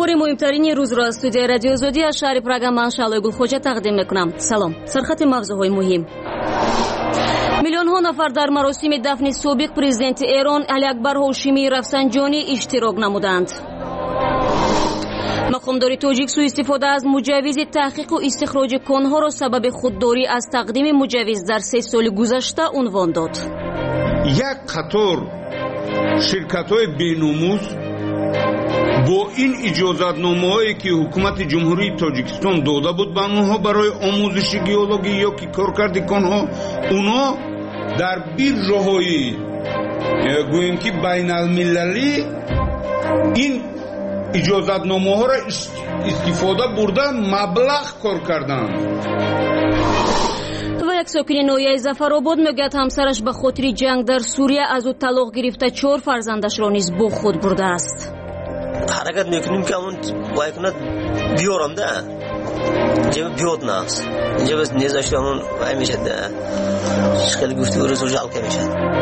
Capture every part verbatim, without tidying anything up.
اخبار مهمترین روز را از استودیو رادیو آزادی از شهر پراگ من شعله گلخوجه تقدیم میکنم. سلام. سرخط مغزهای مهم. میلیون ها نفر در مراسم دفن سابق پرزیدنت ایران علی اکبر هاشمی رفسنجانی اشتراک نمودند. مقامدار تاجیک سوء استفاده از مجوز تحقیق و استخراج کانها را سبب خودداری از تقدیم مجوز در سه سال گذشته عنوان داد. یک قطار شرکت‌های بی‌نموز با این اجازتنامه‌هایی که حکومت جمهوری تاجیکستان داده بود به آنها برای آموزش گئولوژی یا که کارکرد کانها، اونا در بیرجاهای گوییم که بین المللی این اجازتنامه‌ها را استفاده بردن، مبلغ کار کردند. و یک ساکن ناحیه ظفرآباد میگوید همسرش به خاطر جنگ در سوریه از او طلاق گرفته چهار فرزندش را نیز با خود برده است. حرکت میکنیم که اون وای کند بیارم ده جب بیاد ناس اینجا بس نیزش همون وای میشه ده خیلی گفتگو رو جلب میشه.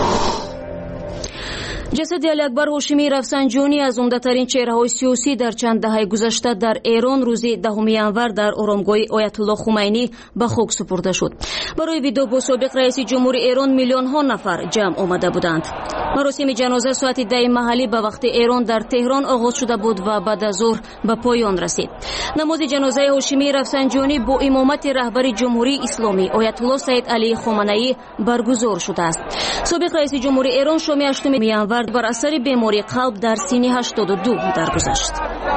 جسد علی اکبر هاشمی رفسنجانی از عمده‌ترین چهره‌های سیاسی در چند دهه گذشته در ایران روز دهم ینور در آرامگاه آیت الله خمینی به خاک سپرده شد. برای ویدو با سابق رئیس جمهوری ایران میلیون ها نفر جمع آمده بودند. مراسم جنازه ساعت ده محلی به وقت ایران در تهران آغاز شده بود و بعد از ظهر به پایان رسید. نماز جنازه هاشمی رفسنجانی با امامت رهبر جمهوری اسلامی آیت الله سید علی خامنه‌ای برگزار شده است. سابق رئیس جمهوری ایران شام هشتم ینور بر اثر بیماری قلب در سن هشتاد و دو درگذشت.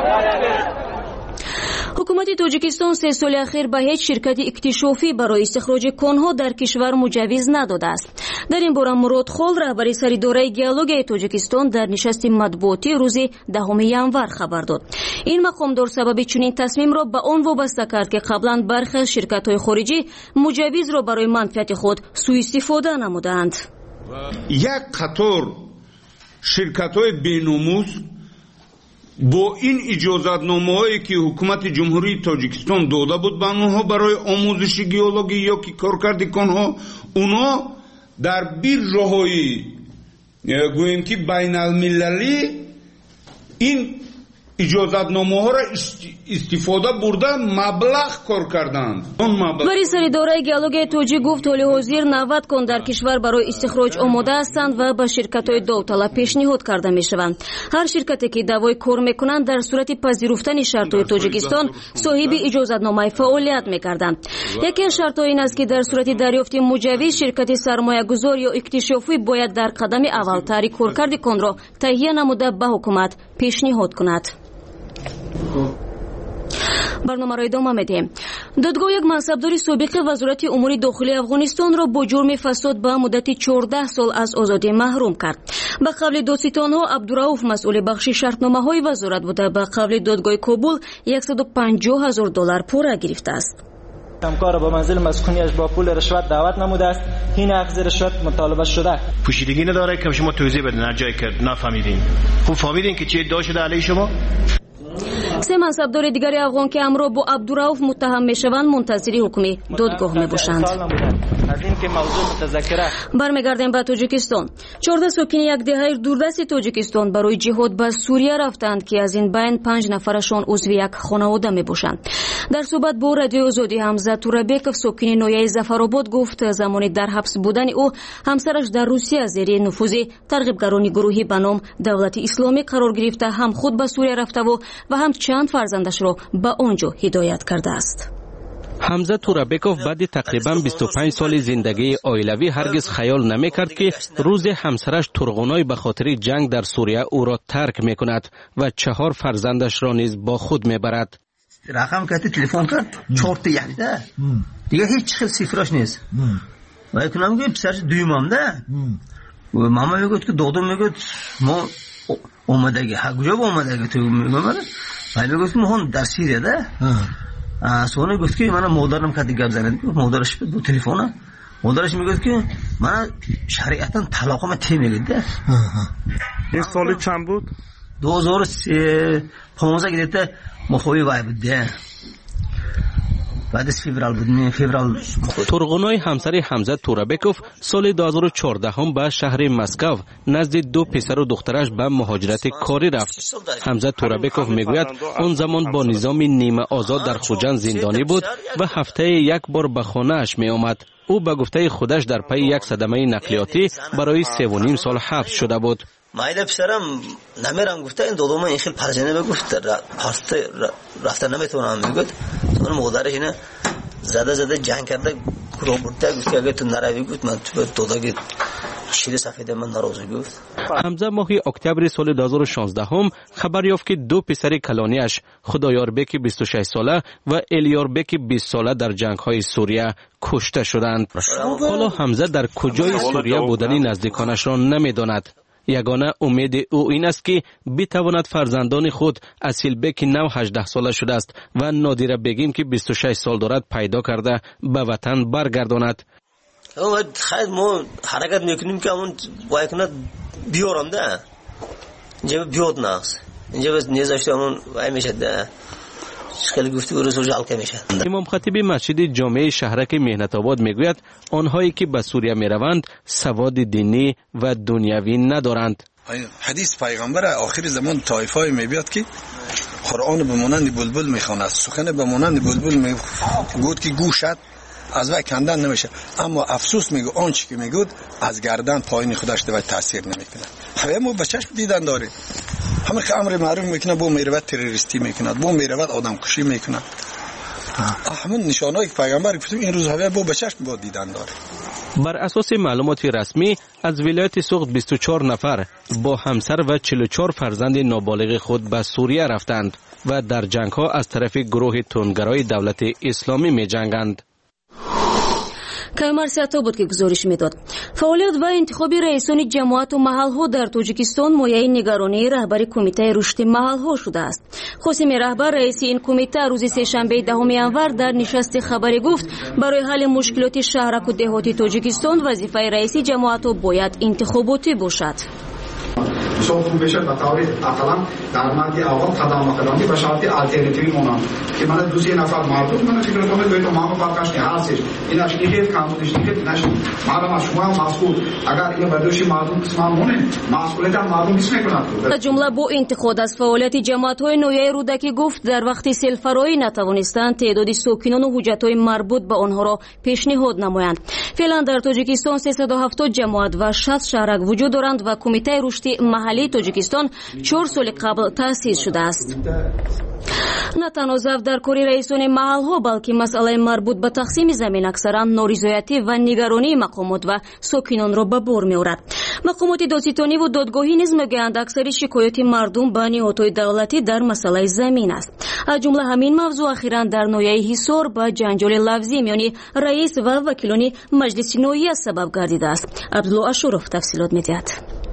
حکومت تاجیکستان سه سال اخیر به هیچ شرکت اکتشافی برای استخراج کانها در کشور مجوز نداده است. در این باره مراد خال رهبر سریداره گئولوژی تاجیکستان در نشست مطبوعاتی روز دهم ینور خبر داد. این مقامدار سبب چنین تصمیم را به آن وابسته کرد که قبلا برخی از شرکت‌های خارجی مجوز را برای منفعت خود سوء استفاده نمودند. یک قطار شرکت‌های بی‌نموز با این اجازتنامه‌هایی که حکومت جمهوری تاجیکستان داده بود به آنها برای آموزش گئولوژی یا که کارکرد کانها، اونا در بیرجاهای گوییم که بین المللی این اجازتنامه‌ها را استفاده بردن، مبلغ کار کردند. ولی سریداره گئولوژی تاجیک گفت حال حاضر نود کان در کشور برای استخراج آماده هستند و به شرکت‌های داوطلب پیشنهاد کرده می‌شوند. هر شرکتی که دعوای کار می‌کنند در صورت پذیرفتن شرط‌های تاجیکستان صاحب اجازتنامه فعالیت می‌گردند. یکی از شرط‌ها این است که در صورت دریافت مجوز شرکت سرمایه‌گذار یا اکتشافی باید در قدم اول تحریک کارکرد کان را تهیه نموده به حکومت پیشنهاد کند. برنامه را ادامه میدیم. دادگاه یک منصبدار سابق وزارت امور داخلی افغانستان را با جرم فساد به مدت چهارده سال از آزادی محروم کرد. به قول دادستان‌ها عبدالرؤوف مسئول بخش شرطنامه‌های وزارت بوده. به قول دادگاه کابل صد و پنجاه هزار دلار پول گرفته است. همکار با منزل مسکونیش با پول رشوت دعوت نموده است. این اخذ رشوت مطالبه شده. پوشیدگی نداره که شما توضیح بدین هر جایی که نفهمیدین. خوب فهمیدین که چه ادعا شده علیه شما؟ سه منصبدار دیگر افغان که همراه با عبدالرؤوف متهم میشوند منتظر حکم دادگاه میباشند. برمیگردیم به تاجیکستان. چهارده ساکن یک دهه دوردست تاجیکستان برای جهاد به سوریه رفتند که از این بین پنج نفرشان عضو یک خانواده میباشند. در صحبت با رادیو آزادی حمزه تورابکوف ساکن ناحیه ظفرآباد گفت زمانی در حبس بودن او همسرش در روسیه زیر نفوذ ترغیبگران گروهی به نام دولت اسلامی قرار گرفته هم خود به سوریه رفته و و هم چند فرزندش را به آنجا هدایت کرده است. حمزه تورابکوف بعد تقریبا بیست و پنج سال زندگی عائلوی هرگز خیال نمی‌کرد که روز همسرش ترغونای به خاطر جنگ در سوریه او را ترک می‌کند و چهار فرزندش را نیز با خود می‌برد. رقم کرد تلفن کرد چهار تا یعنی ده دیگه هیچ خیلی صفرش نیست. و کنم که پسرش دویمم ده و ماما میگفت که دادم میگفت ما اومدگی ها کجا با اومدگی تو میگم ولی میگفت ما هم در سوریه ده سونه گفت که من مادرم که دیگه بزنه مادرش به تلفن مادرش میگفت که من شریعتا طلاقم تی میگیده. این سال چند بود؟ دو هزار و پانزده گرفته مخوی وای بوده. بعد از فevral بود. فevral تورغونای همسر حمزه تورابکوف سال دو هزار و چهارده هم به شهر مسکو نزد دو پسر و دخترش به مهاجرت کاری رفت. حمزه تورابکوف میگوید اون زمان با نظام نیمه آزاد در خوجند زندانی بود و هفته یک بار به خانه‌اش می آمد. او به گفته خودش در پی یک صدمه نقلیاتی برای سه و نیم سال حبس شده بود. مایده پسرم نمیرم گفته این دودوم این خیلی پرجنه بگفت پاسته رفتن نمیتونم میگفت اون مادرش اینه زده زده جنگ کرده رو برده گفت اگه تو نروی گفت من تو دوداگی شیر سفید من ناراضی گفت. حمزه ماه اکتبر سال دو هزار و شانزده هم خبر یافت که دو پسر کلانیش خدایاربک بیست و شش ساله و الیاربک بیست ساله در جنگ‌های سوریه کشته شدند. حالا حمزه در کجای سوریه بودنی نزدیکانش را نمی‌داند. یگانه امید او این است که بتواند فرزندان خود اصیل بک نو هجده ساله شده است و نادیره بگیم که بیست و شش سال دارد پیدا کرده به وطن برگرداند. خیلی ما حرکت میکنیم که اون وایکنات بیارم ده اینجا بیاد ناس اینجا بس نیزاشته همون وای میشه ده خیلی گفتی و رسول جلکه میشه. امام خطیب مسجد جامع شهرک مهنت آباد میگوید آنهایی که به سوریه میروند سواد دینی و دنیوی ندارند. حدیث پیغمبر آخر زمان طایفای میبیاد که قرآن به مانند بلبل میخواند، سخن به مانند بلبل میگوید که گوشت از وی کندن نمیشه، اما افسوس میگه آنچه که میگود از گردن پایین خودش دوی تاثیر نمیکنه. همه ما به چشم دیدن داریم، همه که امر معروف میکنه بو میروت تروریستی میکنه، بو میروت آدم کشی میکنه. همون نشانه‌ای که پیغمبر گفتیم این روز همه بو به چشم با دیدن داره. بر اساس معلومات رسمی از ولایت سوخت بیست و چهار نفر با همسر و چهل و چهار فرزند نابالغ خود به سوریه رفتند و در جنگ ها از طرف گروه تندگرای دولت اسلامی می جنگند. کامر سیاتا بود که گزارش میداد. فعالیت و انتخاب رئیسان جماعت و محل‌ها در تاجیکستان مایه نگرانی رهبر کمیته رشد محل‌ها شده است. خسیم رهبر رئیس این کمیته روز سه‌شنبه دهم ینور در نشست خبری گفت برای حل مشکلات شهرک و دهاتی تاجیکستان وظیفه رئیس جماعت باید انتخاباتی باشد. شغل بشه به طور اقلا در مد اول قدم قدمی به شرط الटरनेटिव مونم که من دو سه نفر مردم من فکر کنم که تو ما فرقش هستش ایناش اینه قانونش نیست نشه ما شما مسئول اگر این بدوشی مردم قسم مونه مسئولیت مردم نیست میکنه. جمله با انتقاد از فعالیت جماعت‌های نویای رودکی گفت در وقتی سلفرایی نتوانستند تعداد ساکنان و حجت‌های مربوط به آنها را پیشنهاد نمایند. فعلا در تاجیکستان سیصد و هفتاد جماعت و شصت شهرک وجود دارند و کمیته رشد محلی تاجیکستان چهار سال قبل تأسیس شده است. نه تنها ضعف در کاری رئیسان محل‌ها بلکه مسئله مربوط به تقسیم زمین اکثرا نارضایتی و نگرانی مقامات و ساکنان را به بار می‌آورد. مقامات دادستانی و دادگاهی نیز میگویند اکثر شکایات مردم به نهادهای دولتی در مسئله زمین است. از جمله همین موضوع اخیراً در ناحیه حصار به جنجال لفظی میان رئیس و وکیلان مجلس ناحیه سبب گردیده است. عبدالله اشرف تفصیلات می‌دهد.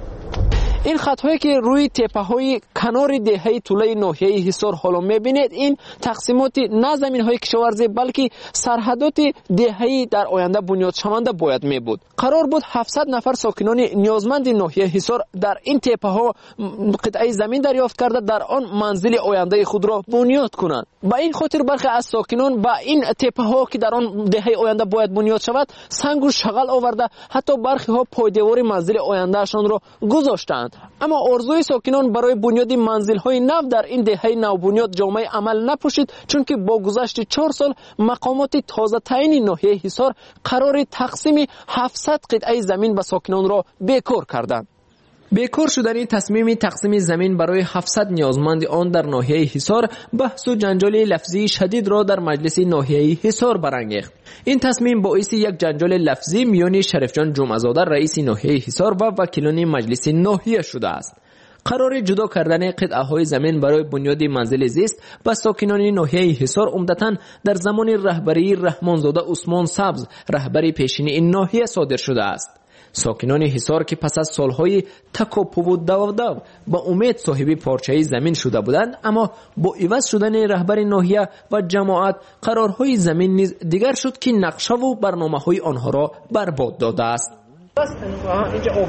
این خطهایی که روی تپه های کنار دهه طوله ناحیه حصار حالا میبینید این تقسیمات نه زمین های کشاورزی بلکه سرحدات دهه در آینده بنیاد شونده باید می بود. قرار بود هفتصد نفر ساکنان نیازمند ناحیه حصار در این تپه ها قطعه زمین دریافت کرده در آن منزل آینده خود را بنیاد کنند. با این خاطر برخی از ساکنان با این تپه ها که در آن دهه آینده باید بنیاد شود سنگ و شغل آورده، حتی برخی ها پایدیوار منزل آیندهشان را گذاشتند. اما آرزوی ساکنان برای بنیاد منزل‌های نو در این دهه نوبنیاد جامعه عمل نپوشید، چون که با گذشت چهار سال مقامات تازه تعیین ناحیه حصار قرار تقسیم هفتصد قطعه زمین به ساکنان را بیکار کردند. بیکار شدن تصمیم تقسیم زمین برای هفتصد نیازمند آن در ناحیه حصار بحث و جنجال لفظی شدید را در مجلس ناحیه حصار برانگیخت. این تصمیم باعث یک جنجال لفظی میان شریفجان جمعه‌زاده رئیس ناحیه حصار و وکیلان مجلس ناحیه شده است. قرار جدا کردن قطعه های زمین برای بنیاد منزل زیست با ساکنان ناحیه حصار عمدتاً در زمان رهبری رحمانزاده عثمان سبز رهبر پیشین این ناحیه صادر شده است. ساکنان حصار که پس از سالهای تکاپو و دو دو با امید صاحب پارچه زمین شده بودند، اما با عوض شدن رهبر ناحیه و جماعت قرارهای زمین نیز دیگر شد که نقشه و برنامه‌های آنها را برباد داده است.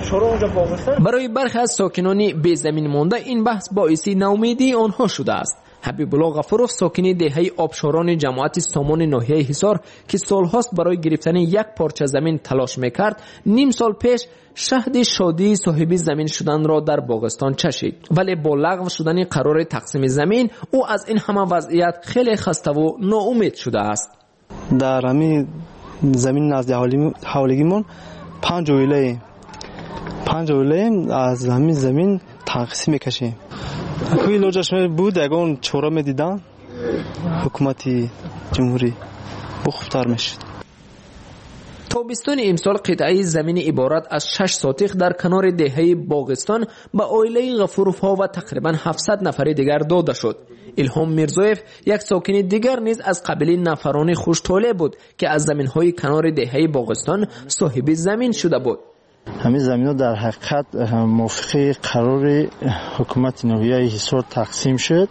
برای برخی از ساکنان بی زمین مانده این بحث باعث ناامیدی آنها شده است. حبیب الله غفورов ساکن دهه آبشاران جماعت سامان ناحیه حصار که سالهاست برای گرفتن یک پارچه زمین تلاش میکرد، نیم سال پیش شهد شادی صاحب زمین شدن را در باغستان چشید، ولی با لغو شدن قرار تقسیم زمین او از این همه وضعیت خیلی خسته و ناامید شده است. در همین زمین نزد حوالگیمون پنج ویله پنج ویله از همین زمین تقسیم میکشیم. کوی لوجش بود اگه چورا میدیدن حکومتی جمهوری بخفتر میشد. تابستان امسال قطعه زمین عبارت از شش ساتیخ در کنار دهه باغستان به عائله غفورov ها و تقریبا هفتصد نفر دیگر داده شد. الهام میرزایف یک ساکن دیگر نیز از قبیله نفران خوشطالع بود که از زمین‌های کنار دهه باغستان صاحب زمین شده بود. همین زمین‌ها در حقیقت موافق قرار حکومت ناحیه حصار تقسیم شد.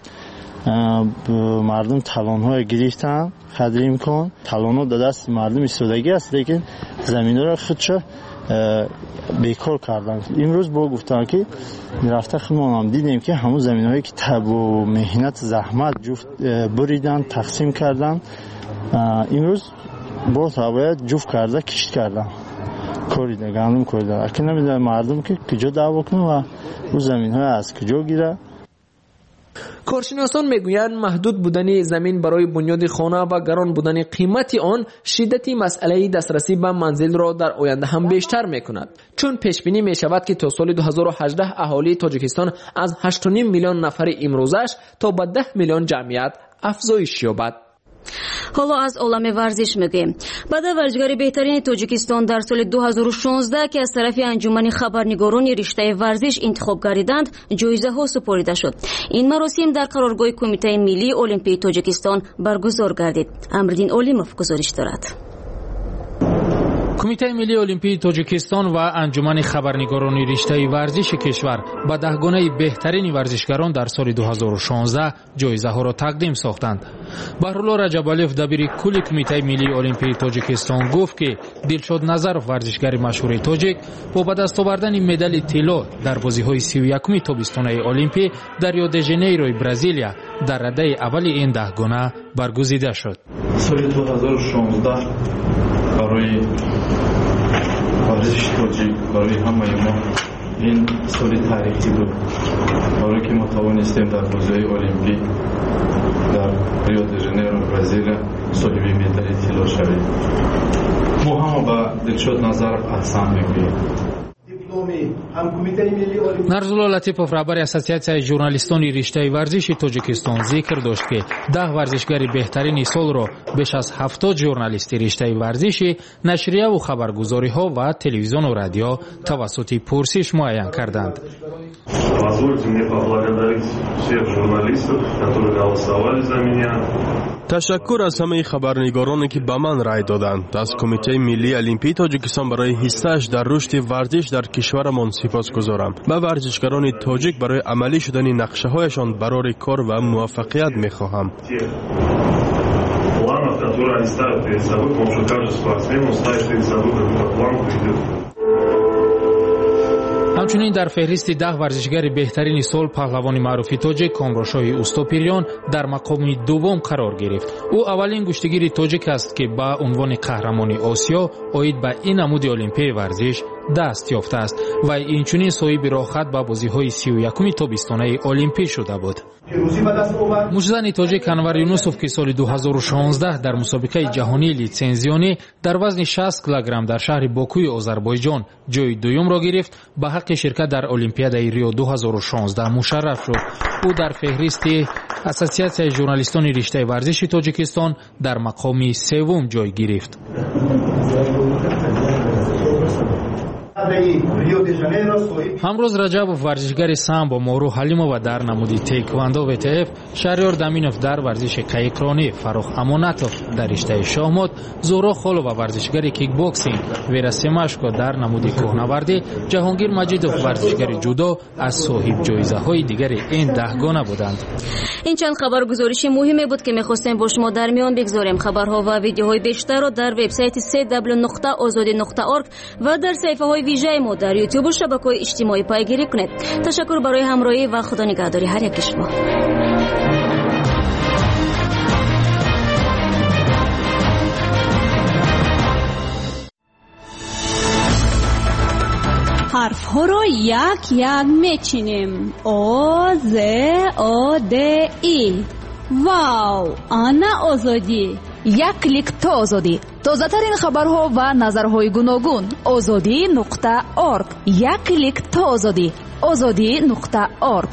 مردم تالان‌ها گرفتن، خرید امکان تالان‌ها در دست مردم ایستادگی است، لیکن زمین‌ها را خودش بیکار کردن. امروز با گفتن که رفته خودمون هم دیدیم که همون زمین‌هایی که تب و مهنت زحمت جفت بریدن تقسیم کردن، امروز با باید جفت کرده کشت کردن کاری ده گندم کاری ده. اگه نمیدونه مردم که کجا دعوا کنه و اون زمین‌ها از کجا گیره. کارشناسان میگویند محدود بودن زمین برای بنیاد خانه و گران بودن قیمت آن شدت مسئله دسترسی به منزل را در آینده هم بیشتر میکند، چون پیش بینی می شود که تا سال دو هزار و هجده اهالی تاجیکستان از هشت و نیم میلیون نفر امروزش تا به ده میلیون جمعیت افزایش یابد. حالا از عالم ورزش میگیم. بعد ورزشکار بهترین تاجیکستان در سال دو هزار و شانزده که از طرف انجمن خبرنگاران رشته ورزش انتخاب گردیدند جایزه ها سپرده شد. این مراسم در قرارگاه کمیته ملی المپی تاجیکستان برگزار گردید. امردین اولیموف گزارش دارد. کمیته ملی المپی تاجیکستان و انجمن خبرنگاران رشته ورزش کشور به دهگانه بهترین ورزشکاران در سال دو هزار و شانزده جایزه ها را تقدیم ساختند. بهرالله رجبالیف دبیر کل کمیته ملی المپی تاجیکستان گفت که دلشاد نظرов ورزشکار مشهور تاجیک با به دست آوردن مدال طلا در بازی‌های سی و یکم تابستانه المپی در ریو د ژانیرو برزیلیا در رده اول این دهگانه برگزیده شد. سال دو هزار و شانزده برای ورزش تاجیک برای همه ما این سال تاریخی بود، برای که ما توانستیم در بازی‌های المپی در ریو د ژانیرو برزیل صاحب مدال طلا شویم. ما هم با دلشاد نظرов احسان میگوییم. نرزولا لطیفوف رهبر اساسیاسیای ژورنالیستان رشته ورزش تاجیکستان ذکر داشت که ده ورزشکار بهترین سال را بیش از هفتاد ژورنالیست رشته ورزشی، نشریه و خبرگزاری ها و تلویزیون و رادیو توسط پرسش معین کردند. تشکر از همه خبرنگارانی که به من رای دادند. از کمیته ملی المپی تاجیکستان برای حصه‌اش در رشد ورزش در کشورمان سپاسگزارم. به ورزشکاران تاجیک برای عملی شدن نقشه‌هایشان برای کار و موفقیت می‌خواهم. همچنین در فهرست ده ورزشکار بهترین سال پهلوان معروف تاجیک کامراشاه اوستاپیریان در مقام دوم قرار گرفت. او اولین گشتگیر تاجیک است که با عنوان قهرمان آسیا اید به این نمود المپی ورزش دست یافته است و اینچنین صاحب راحت به بازی‌های سی و یکم تابستانه المپی شده بود. مجزن تاجیک انور یونوسوف که سال دو هزار و شانزده در مسابقه جهانی لیتسنزیونی در وزن شصت کیلوگرم در شهر باکوی آذربایجان جای دوم را گرفت. به حق شرکت در المپیادای ریو دو هزار و شانزده مشرف شد. او در فهرست اساسیاسیای ژورنالیستان رشته ورزش تاجیکستان در مقام سوم جای گرفت. همروز رجبوف ورزشکار سامبو مورو حلیموف در نمود تایکواندو و تف، شهریار دامینوف در ورزش قایقرانی، فروخ امانتوف در رشته شاهمات، زورو خولو و ورزشکار کیک باکسینگ، ویرا سیماشکو در نمود کوهنوردی، جهانگیر مجیدوف ورزشکار جودو از صاحب جایزه های دیگر این دهگانه بودند. این چند خبر گزارش مهمی بود که می‌خواستیم با شما در میان بگذاریم. خبرها و ویدیوهای بیشتر را در وبسایت سی دبلیو نقطه آزادی نقطه اورگ و در صفحه‌های ویژه ما در یوتیوب و شبکه‌های اجتماعی پیگیری کنید. تشکر برای همراهی و خدا نگهداری هر یک شما. حرف‌ها رو یک یک میچینیم. او ز او د ای. واو، آنا آزادی. یک کلیک تا آزادی. تازه ترین خبرها و نظرهای گوناگون. آزادی نقطه ارگ. یک کلیک تا آزادی. آزادی نقطه ارگ.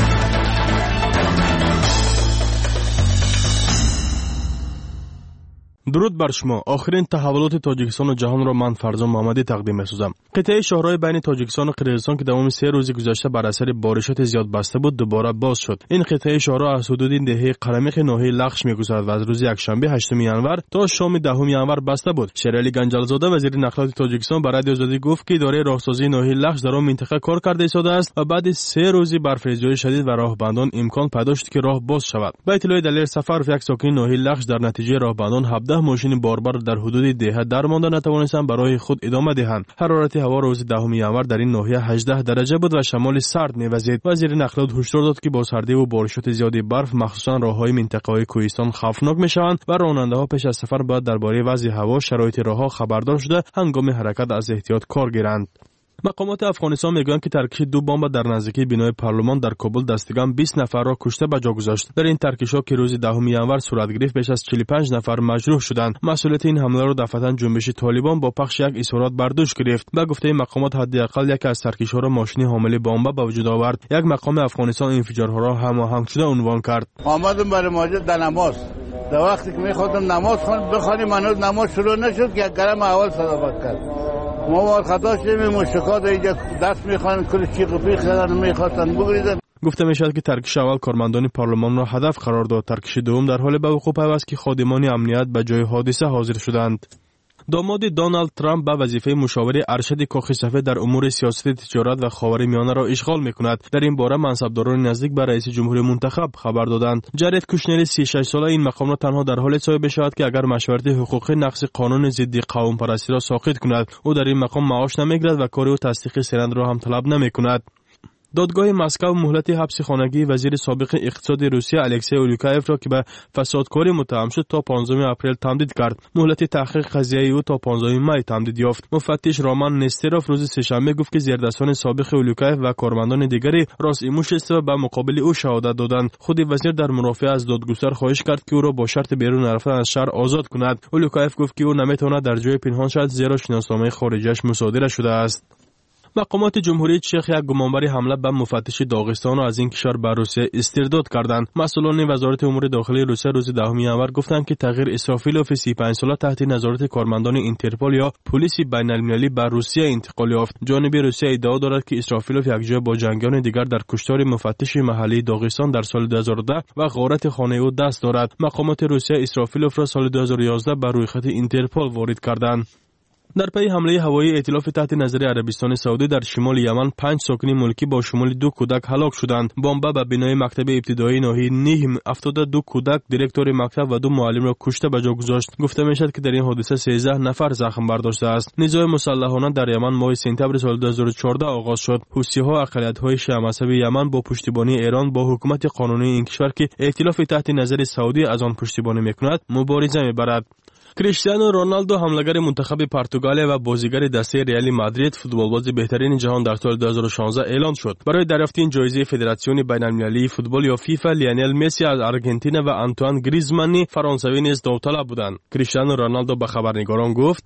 درود بر شما. آخرین تحولات تاجیکستان و جهان را من فرزان محمدی تقدیم می‌سازم. قطعه شاهراه بین تاجیکستان و قرقیزستان که دوام سه روز گذشته بر اثر بارشات زیاد بسته بود دوباره باز شد. این قطعه شاهراه از حدود دهه قرمق ناحیه لخش می‌گذرد و از روز یکشنبه هشتم ژانویه تا شام دهم ژانویه بسته بود. شیرعلی گنجالزاده وزیر نقلات تاجیکستان به رادیو آزادی گفت که اداره راهسازی ناحیه لخش در آن منطقه کار کرده ایستاده است و بعد سه روز برف‌ریزی شدید و راهبندان امکان پیدا شد که راه باز شود. با اطلاع دلیل سفر یک ساکن ناحیه لخش در نتیجه راهبندان هفده ماشین باربر در حدود ده در مانده نتوانستند برای خود ادامه دهند. حرارت هوا روز دهم ژانویه در این ناحیه هجده درجه بود و شمال سرد می‌وزید. وزیر نقلات هشدار داد که با سردی و بارشات زیاد برف مخصوصا راههای منطقه‌های کوهستان خوفناک می‌شوند و راننده‌ها پیش از سفر باید درباره وضع هوا، شرایط راه‌ها خبردار شده هنگام حرکت از احتیاط کار گیرند. مقامات افغانستان میگویند که ترکش دو بمب در نزدیکی بنای پارلمان در کابل دستگاه بیست نفر را کشته به جا گذاشت. در این ترکش‌ها که روز دهم ژانویه صورت گرفت بیش از چهل و پنج نفر مجروح شدند. مسئولیت این حمله را دفعتاً جنبش طالبان با پخش یک اظهارات بر دوش گرفت. به گفته مقامات حداقل یک از ترکش‌ها را ماشین حامل بمب به وجود آورد. یک مقام افغانستان انفجارها را هماهنگ شده عنوان کرد. آمدم برای ماجد در نماز. در وقتی که می‌خواستم نماز خوان بخوانیم هنوز نماز شروع نشد که گرم اول صداقت کرد. ما وارد خطا شدیم. مشکات اینجا دست میخوان کل چیق و پیق کردن میخواستن بگریزن. گفته میشد که ترکش اول کارمندان پارلمان را هدف قرار داد. ترکش دوم در حال به وقوع پیوست که خادمان امنیت به جای حادثه حاضر شدند. داماد دونالد ترامپ به وظیفه مشاور ارشد کاخ سفید در امور سیاست تجارت و خاورمیانه را اشغال میکند. در این باره منصبداران نزدیک به رئیس جمهور منتخب خبر دادند. جارد کوشنر سی و شش ساله این مقام را تنها در حال صاحب شود که اگر مشورت حقوقی نقض قانون ضد قوم پرستی را ساقط کند. او در این مقام معاش نمیگیرد و کار او تصدیق سند را هم طلب نمیکند. دادگاه مسکو مهلت حبس خانگی وزیر سابق اقتصاد روسیه الکسی اولوکایف را که به فسادکاری متهم شد تا پانزدهم اپریل تمدید کرد. مهلت تحقیق قضیه او تا پانزدهم می تمدید یافت. مفتش رامان نستروف روز سه‌شنبه گفت که زیردستان سابق اولوکایف و کارمندان دیگری راست ایموش است و به مقابل او شهادت دادند. خود وزیر در مرافعه از دادگستر خواهش کرد که او را با شرط بیرون رفتن از شهر آزاد کند. اولوکایف گفت که او نمیتواند در جای پنهان شود زیرا شناسنامه خارجیش مصادره شده است. مقامات جمهوری چخ یک گمانبر حمله به مفتش داغستان را از این کشور به روسیه استرداد کردند. مسئولان وزارت امور داخلی روسیه روز دهم ژانویه گفتند که تغییر اسرافیلوف سی و پنج ساله تحت نظارت کارمندان اینترپول یا پلیس بین‌المللی به روسیه انتقال یافت. جانب روسیه ادعا دارد که اسرافیلوف یکجا با جنگیان دیگر در کشتار مفتش محلی داغستان در سال دو هزار و ده و غارت خانه او دست دارد. مقامات روسیه اسرافیلوف را سال دو هزار و یازده بر روی خط اینترپول وارد کردند. در پی حمله هوایی ائتلاف تحت نظر عربستان سعودی در شمال یمن پنج ساکن ملکی با شمول دو کودک هلاک شدند. بمب به بنای مکتب ابتدایی ناحیه نیهم افتاده دو کودک، دیرکتور مکتب و دو معلم را کشته به جا گذاشت. گفته میشد که در این حادثه سیزده نفر زخم برداشته است. نزاع مسلحانه در یمن ماه سپتامبر سال دو هزار و چهارده آغاز شد. حوثی‌ها اقلیت‌های شیعه مذهبی یمن با پشتیبانی ایران با حکومت قانونی این کشور که ائتلاف تحت نظر سعودی از آن پشتیبانی میکند مبارزه میبرد. کریستیانو رونالدو حمله‌گر منتخب پرتغال و بازیگر دسته ریال مادرید فوتبالباز بهترین جهان در سال دو هزار و شانزده اعلان شد. برای دریافت این جایزه فدراسیون بین‌المللی فوتبال یا فیفا لیونل مسی از آرژانتین و آنتوان گریزمان فرانسوی نیز داوطلب بودند. کریستیانو رونالدو به خبرنگاران گفت: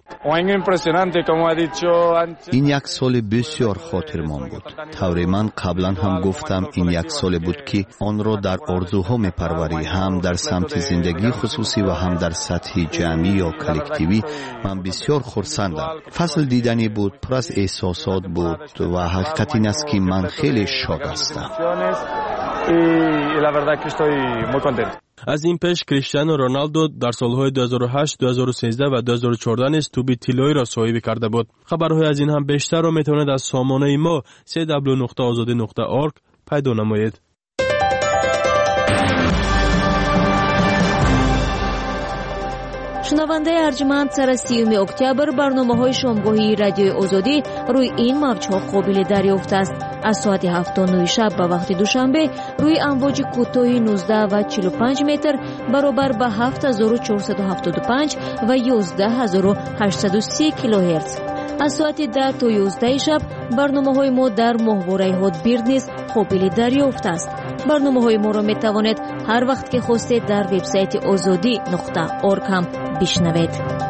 این یک سال بسیار خاطرمان بود. طوری من قبلا هم گفتم این یک سال بود که آن را در آرزوها میپروری، هم در سمت زندگی خصوصی و هم در سطح جمعی یا کلکتیوی. من بسیار خرسندم. فصل دیدنی بود، پر از احساسات بود و حقیقت این است که من خیلی شاد هستم. از این پیش کریستیانو رونالدو در سالهای دو هزار و هشت، دو هزار و سیزده و دو هزار و چهارده نیز توپ طلایی را صاحب کرده بود. خبرهای از این هم بیشتر را میتوانید از سامانه ما سی دبلیو نقطه آزادی نقطه اورگ پیدا نمایید. شنونده ارجمند، سر سیوم اکتبر برنامه‌های شامگاهی رادیوی آزادی روی این موج‌ها قابل دریافت است. از ساعت هفت تا نه شب به وقت دوشنبه روی امواج کوتاه نوزده و چهل و پنج متر برابر به هفت هزار و چهارصد و هفتاد و پنج و یازده هزار و هشتصد و سی کیلوهرتز. از ساعت ده تا یازده شب برنامه‌های ما در ماهواره هاتبیرد نیز قابل دریافت است. برنامه‌های ما را می‌توانید هر وقت که خواستید در وبسایت آزادی نقطه اورگ هم بشنوید.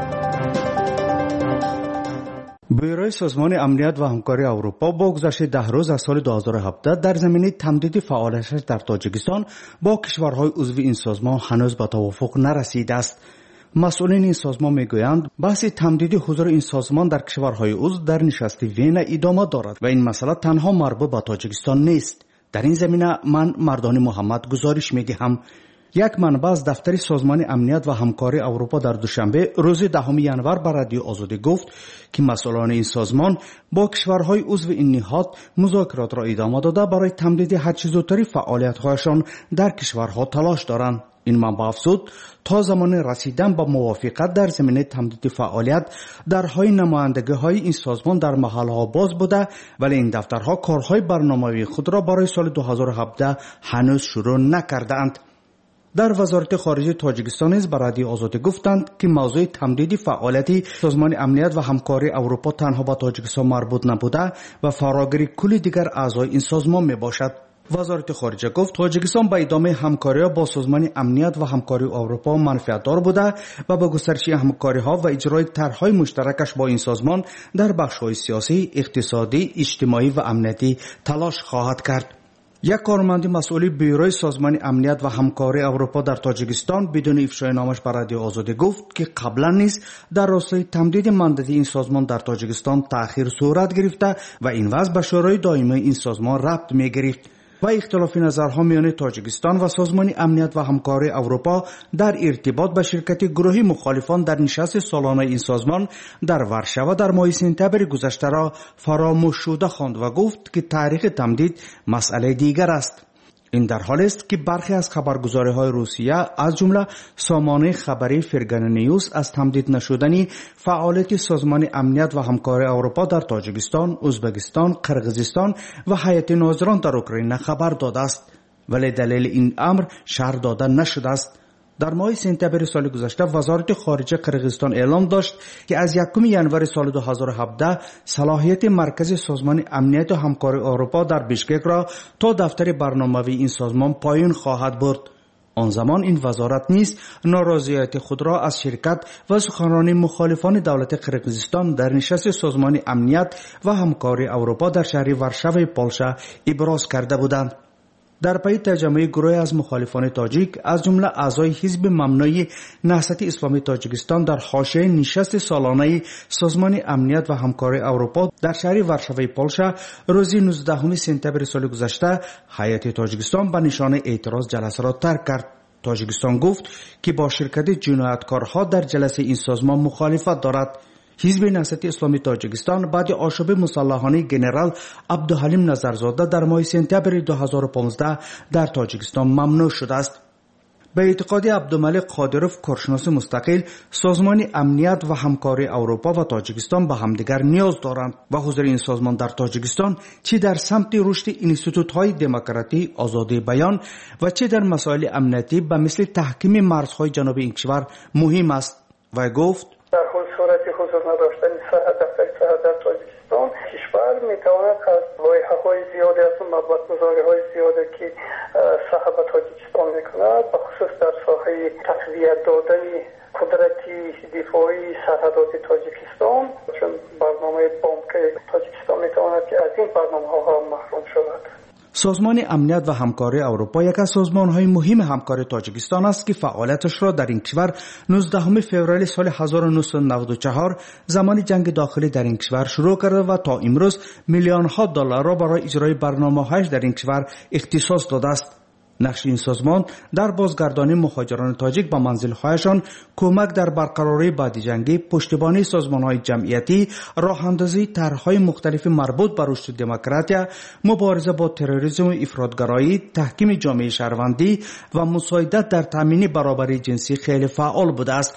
بویروی سازمان امنیت و همکاری اروپا با گذشت ده روز از سال دو هزار و هفده در زمینه تمدید فعالیتش در تاجیکستان با کشورهای عضو این سازمان هنوز به توافق نرسیده است. مسئولین این سازمان میگویند بحث تمدید حضور این سازمان در کشورهای عضو در نشست وین ادامه دارد و این مسئله تنها مربوط به تاجیکستان نیست. در این زمینه من مردان محمد گزارش میدهم. یک منبع از دفتر سازمان امنیت و همکاری اروپا در دوشنبه روز دهم ژانویه به رادیو آزادی گفت که مسئولان این سازمان با کشورهای عضو این نهاد مذاکرات را ادامه داده برای تمدید هرچه زودتری فعالیت‌هایشان در کشورها تلاش دارند. این منبع افزود تا زمان رسیدن به موافقت در زمینه تمدید فعالیت درهای نمایندگی‌های این سازمان در محل‌ها باز بوده، ولی این دفترها کارهای برنامه‌ای خود را برای سال دو هزار و هفده هنوز شروع نکردند. در وزارت خارجه تاجیکستان نیز به رادیو آزادی گفتند که موضوع تمدید فعالیت سازمان امنیت و همکاری اروپا تنها به تاجیکستان مربوط نبوده و فراگیری کل دیگر اعضای این سازمان می باشد. وزارت خارجه گفت تاجیکستان به ادامه همکاری با سازمان امنیت و همکاری اروپا منفعتدار بوده و با گسترش همکاری‌ها و اجرای طرح‌های مشترکش با این سازمان در بخش‌های سیاسی، اقتصادی، اجتماعی و امنیتی تلاش خواهد کرد. یک کارمند مسئول بیروی سازمان امنیت و همکاری اروپا در تاجیکستان بدون افشای نامش به رادیو آزادی گفت که قبلا نیز در راستای تمدید ماندگی این سازمان در تاجیکستان تأخیر صورت گرفته و این وضع به شورای دائمی این سازمان ربط می‌گرفت. و اختلاف نظرها میان تاجیکستان و سازمان امنیت و همکاری اروپا در ارتباط به شرکت گروهی مخالفان در نشست سالانه این سازمان در ورشو در ماه سپتامبر گذشته را فراموش شده خواند و گفت که تاریخ تمدید مسئله دیگر است. این در حالی است که برخی از خبرگزاری‌های روسیه از جمله سامانه خبری فرگان نیوز از تمدید نشدنی فعالیت سازمان امنیت و همکاری اروپا در تاجیکستان، ازبکستان، قرقیزستان و هیئت ناظران در اوکراین خبر داده است، ولی دلیل این امر شرح داده نشده است. در ماه سپتامبر سال گذشته وزارت خارجه قرقیزستان اعلام داشت که از یکم ژانویه سال دو هزار و هفده صلاحیت مرکز سازمان امنیت و همکاری اروپا در بیشکک را تا دفتر برنامه‌ای این سازمان پایین خواهد برد. آن زمان این وزارت نیز ناراضیت خود را از شرکت و سخنرانی مخالفان دولت قرقیزستان در نشست سازمان امنیت و همکاری اروپا در شهر ورشو پولشا ابراز کرده بودند. در پی تجمع گروهی از مخالفان تاجیک از جمله اعضای حزب ممنوع نهضت اسلامی تاجیکستان در حاشیه نشست سالانه سازمان امنیت و همکاری اروپا در شهر ورشو پولشا روز نوزدهم سپتامبر سال گذشته هیئت تاجیکستان به نشانه اعتراض جلسه را ترک کرد. تاجیکستان گفت که با شرکت جنایتکارها در جلسه این سازمان مخالفت دارد. حزب نهضت اسلامی تاجیکستان بعد آشوب مسلحانه گنرال عبدالحلیم نظرزاده در ماه سپتامبر دو هزار و پانزده در تاجیکستان ممنوع شده است. به اعتقاد عبدالملک قادروف کارشناس مستقل، سازمان امنیت و همکاری اروپا و تاجیکستان به همدیگر نیاز دارند و حضور این سازمان در تاجیکستان چه در سمت رشد اینستیتوت‌های دموکراسی، آزادی بیان و چه در مسائل امنیتی به مثل تحکیم مرزهای جنوبی این کشور مهم است. و گفت در صورت حضور نداشتن دفتر سرحد در تاجیکستان کشور میتواند از لایحه‌های زیادی از مبلغ‌گذاری‌های زیادی که صاحب تاجیکستان میکند به خصوص در ساحه تقویت دادن قدرتی دفاعی سرحدات تاجیکستان، چون برنامه بمب تاجیکستان میتواند که از این برنامه‌ها محروم شود. سازمان امنیت و همکاری اروپا یک از سازمان‌های مهم همکاری تاجیکستان است که فعالیتش را در این کشور نوزدهم فوریه سال هزار و نهصد و نود و چهار زمان جنگ داخلی در این کشور شروع کرده و تا امروز میلیون‌ها دلار را برای اجرای برنامه‌هایش در این کشور اختصاص داده است. نقش این سازمان در بازگردانی مهاجران تاجیک به منزل‌هایشان، کمک در برقراری بعد جنگی، پشتیبانی سازمان‌های جمعیتی، راه‌اندازی طرح‌های مختلف مربوط به رشد دموکراسی، مبارزه با تروریسم و افراطگرایی، تحکیم جامعه شهروندی و مساعدت در تامین برابری جنسی خیلی فعال بوده است.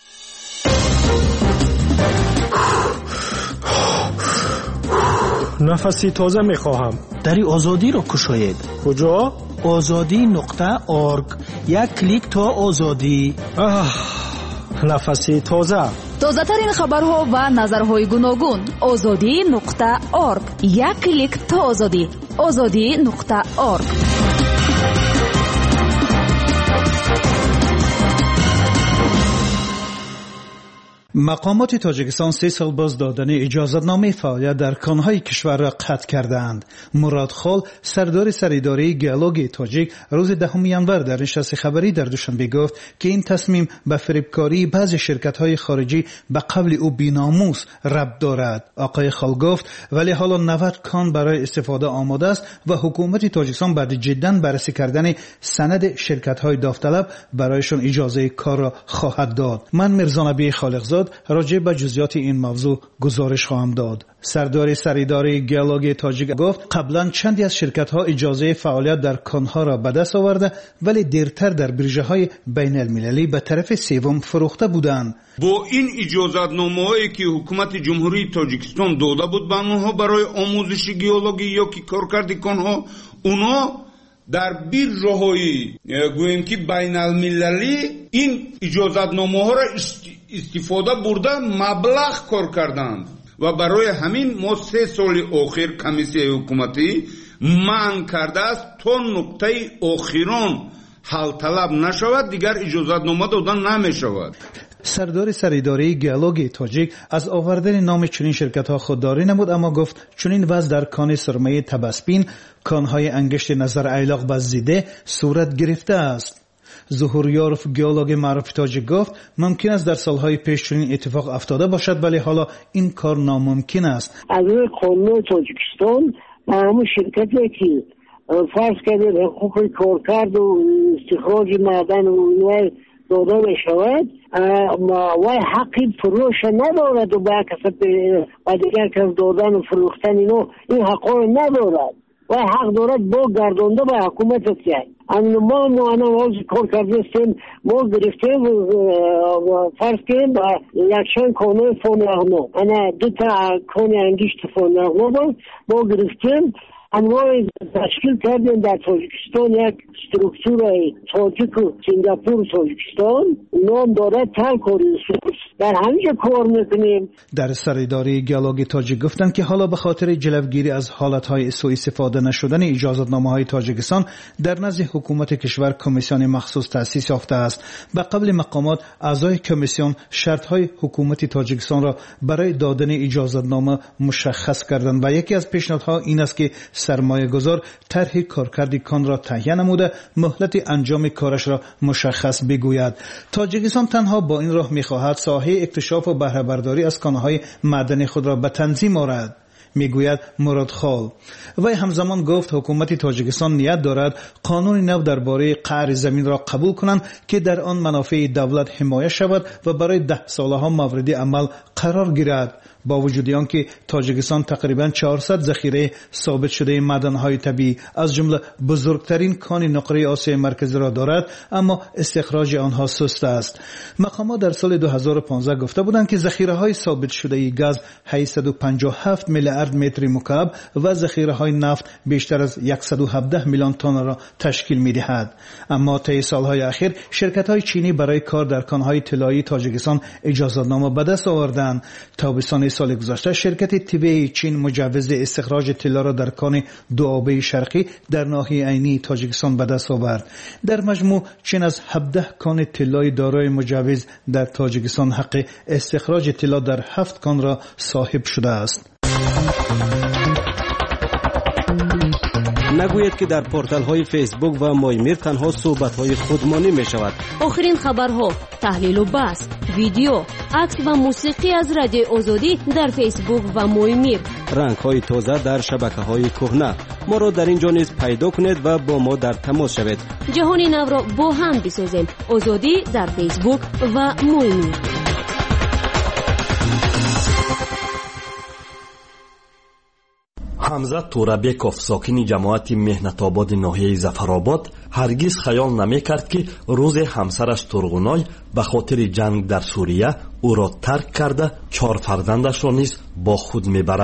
نفسی تازه میخواهم. دری آزادی را کشاید. کجا؟ آزادی نقطه اورگ. یک کلیک تا آزادی. нафаси тоза. тозатарин хабарҳо ва назарҳои гуногун. озодӣ нуқта орг. як клик то озодӣ. озодӣ нуқта орг. مقامات تاجیکستان سه سال باز دادن اجازتنامه فعالیت در کانهای کشور را قطع کردند. مراد خال سردار سراداری گیالوگ تاجیک روز دهم ژانویه در نشست خبری در دوشنبه گفت که این تصمیم به فریبکاری بعضی شرکت‌های خارجی به قول او بی‌ناموس ربط دارد. آقای خال گفت ولی حالا نود کان برای استفاده آماده است و حکومت تاجیکستان بعد جداً بررسی کردن سند شرکت‌های داوطلب برایشان اجازه کار را خواهد داد. من میرزا نبی خالقزاد راجع به جزئیات این موضوع گزارش خواهم داد. سردار سراداری گیالوگ تاجیک گفت قبلا چندی از شرکت‌ها اجازه فعالیت در کانها را به دست آورده ولی دیرتر در برج‌های بین المللی به طرف سوم فروخته بودند. با این اجازتنامه‌ای که حکومت جمهوری تاجیکستان داده بود به آنها برای آموزش گیالوگی یا که کارکرد کانها، اونا در بیرج‌های گویم که بین المللی این اجازتنامه‌ها را استفاده برده مبلغ کار کردند و برای همین ما سه سال آخر کمیسیه حکومتی منع کرده است تا نقطه آخران حل طلب نشود دیگر اجازتنامه دادن نمی شود. سردار سراداری گیالوگ تاجیک از آوردن نام چنین شرکت‌ها خودداری نمود، اما گفت چنین وضع در کان سرمه تبسپین، کانهای انگشت نظر ایلاق بزیده صورت گرفته است. ظهوریاروف گیالوگ معروف تاجیک گفت ممکن است در سالهای پیش چنین اتفاق افتاده باشد ولی حالا این کار ناممکن است. از قانون تاجیکستان همون شرکتی که فرض کرده حقوق کارکرد و استخراج معدن و داده می شود و حقی فروش ندارد و به کسب و دیگر کس دادن و فروختن اینو این حقا ندارد و حق دارد با گردانده به حکومت است. اما ما ما انا کار کردیم ما گرفتیم و فرض کردیم یکشان کانون فونرنو انا دو تا کانون انگشت فونرنو بود ما گرفتیم اما تشکیل کردیم در تاجیکستان یک استرکتور تاجیک و سنگاپور تاجیکستان نام دارد تلکاری در همینجا کار میکنیم. در سراداری گیالوگ تاجیک گفتند که حالا به خاطر جلوگیری از حالتهای سوء استفاده نشدن اجازتنامه‌های تاجیکستان در نزد حکومت کشور کمیسیون مخصوص تأسیس یافته است. به قبل مقامات اعضای کمیسیون شرطهای حکومت تاجیکستان را برای دادن اجازتنامه مشخص کردند و یکی از پیشنهادها این است که سرمایه گذار طرح کارکرد کان را تهیه نموده مهلت انجام کارش را مشخص بگوید. تاجیکستان تنها با این راه می‌خواهد ساحه اکتشاف و بهره برداری از کان‌های معدنی خود را به تنظیم آورد، میگوید مراد خال. وی همزمان گفت حکومت تاجیکستان نیت دارد قانون نو درباره قعر زمین را قبول کنند که در آن منافع دولت حمایه شود و برای ده ساله ها مورد عمل قرار گیرد. با وجود آنکه تاجیکستان تقریباً چهارصد ذخیره ثابت شده معدن‌های طبیعی از جمله بزرگترین کان نقره آسیای مرکزی را دارد، اما استخراج آنها سست است. مقامات در سال دو هزار و پانزده گفته بودند که ذخیره‌های ثابت شده گاز هشتصد و پنجاه و هفت میلیارد متر مکعب و ذخیره‌های نفت بیشتر از صد و هفده میلیون تن را تشکیل می‌دهد. اما طی سال‌های اخیر شرکت‌های چینی برای کار در کان‌های طلایی تاجیکستان اجازتنامه به دست آوردند. تابستان سال گذشته شرکت تیبی چین مجوز استخراج طلا را در کان دوآبه شرقی در ناحیه عینی تاجیکستان به دست آورد. در مجموع چین از هفده کان طلای دارای مجوز در تاجیکستان حق استخراج طلا در هفت کان را صاحب شده است. نگوید که در پورتال های فیسبوک و مایمیر تنها صحبت های خودمانی می شود. آخرین خبرها، تحلیل و بحث، ویدیو، عکس و موسیقی از رادیو آزادی در فیسبوک و مایمیر. رنگ های تازه در شبکه های کهنه. ما را در اینجا نیز پیدا کنید و با ما در تماس شوید. جهان نو را با هم بسازیم. آزادی در فیسبوک و مایمیر. ҳамзат турабеков сокини ҷамоати меҳнатободи ноҳияи зафаробод ҳаргиз хаёл намекард ки рӯзе ҳамсараш турғуной ба хотири ҷанг дар сурия ӯро тарк карда чор фарзандашро низ бо худ мебарад.